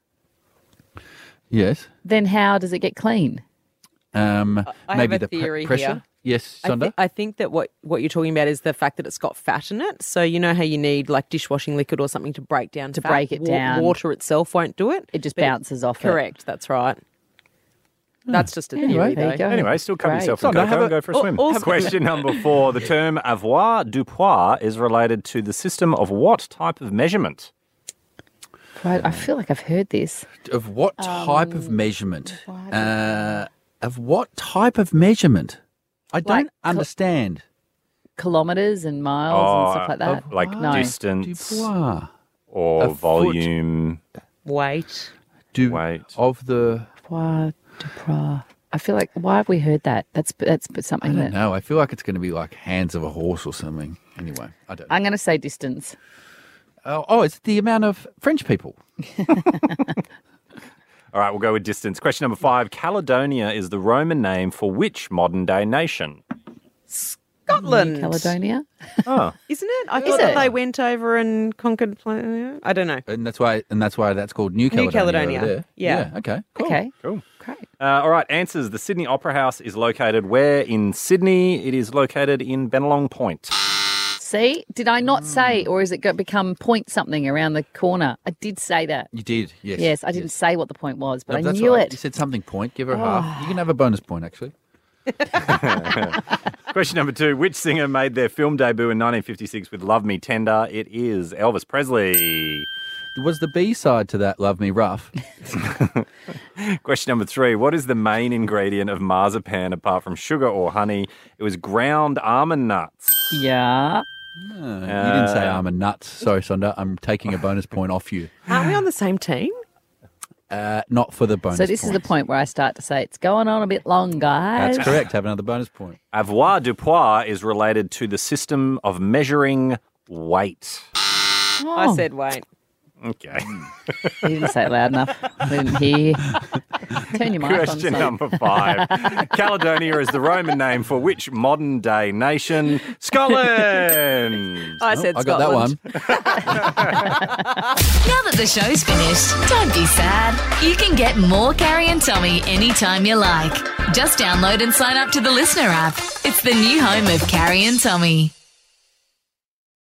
A: Yes.
E: then how does it get clean?
P: I
A: Maybe
P: have a
A: the
P: theory
A: pressure.
P: here.
A: Yes, Sonda.
P: I think that what you're talking about is the fact that it's got fat in it. So you know how you need like dishwashing liquid or something to break down fat?
E: break it down.
P: Water itself won't do it.
E: It just
P: But
E: bounces off it.
P: Correct. That's right. That's just a theory,
E: there you
P: though.
E: go.
D: Anyway, still cover
E: Great.
D: yourself in
A: Sonda, have
D: cocoa
A: a-
D: and go for a swim.
P: also-
D: Question number 4. The term avoirdupois is related to the system of what type of measurement?
E: Right, I feel like I've heard this.
A: Of what type of measurement? Of what type of measurement? I don't understand.
E: Kilometres and miles and stuff like that.
D: Like
E: No.
D: distance
A: Dupois.
D: or
A: A foot.
D: volume.
P: Weight.
D: Weight.
A: Of the...
E: I feel like, why have we heard that? That's
A: I
E: something
A: don't
E: that...
A: know. I feel like it's going to be like hands of a horse or something. Anyway, I don't know.
E: I'm going to say distance.
A: It's the amount of French people.
D: All right, we'll go with distance. Question number 5. Caledonia is the Roman name for which modern-day nation?
P: Scotland.
E: Caledonia?
D: Oh.
P: Isn't it? I thought that they went over and conquered. I don't know.
A: And that's why that's called New Caledonia.
P: Caledonia.
A: over there.
P: Yeah.
A: Okay. Cool.
E: Okay.
D: Cool.
E: Great.
D: All right, answers. The Sydney Opera House is located where in Sydney? It is located in Bennelong Point.
E: See, did I not say, or is it become point something around the corner? I did say that.
A: You did. Yes.
E: Yes, I didn't say what the point was, but
A: No,
E: I
A: that's
E: knew
A: right.
E: it.
A: You said something point. Give her a half. You can have a bonus point, actually.
D: Question number 2. Which singer made their film debut in 1956 with Love Me Tender? It is Elvis Presley.
A: Was the B side to that Love Me Rough?
D: Question number 3. What is the main ingredient of marzipan apart from sugar or honey? It was ground almond nuts.
E: Yeah.
A: You didn't say almond nuts. Sorry, Sonda. I'm taking a bonus point off you.
P: Aren't we on the same team?
A: Not for the bonus
E: So this is the point where I start to say, it's going on a bit long, guys.
A: That's correct. Have another bonus point.
D: Avoirdupois is related to the system of measuring weight.
P: I said weight.
D: Okay.
E: You didn't say it loud enough. I didn't hear. Turn your mic on.
D: Question
E: son.
D: number 5. Caledonia is the Roman name for which modern-day nation? Scotland!
P: I said
A: I got that
P: Scotland.
A: one.
F: Now that the show's finished, don't be sad. You can get more Carrie and Tommy anytime you like. Just download and sign up to the Listener app. It's the new home of Carrie and Tommy.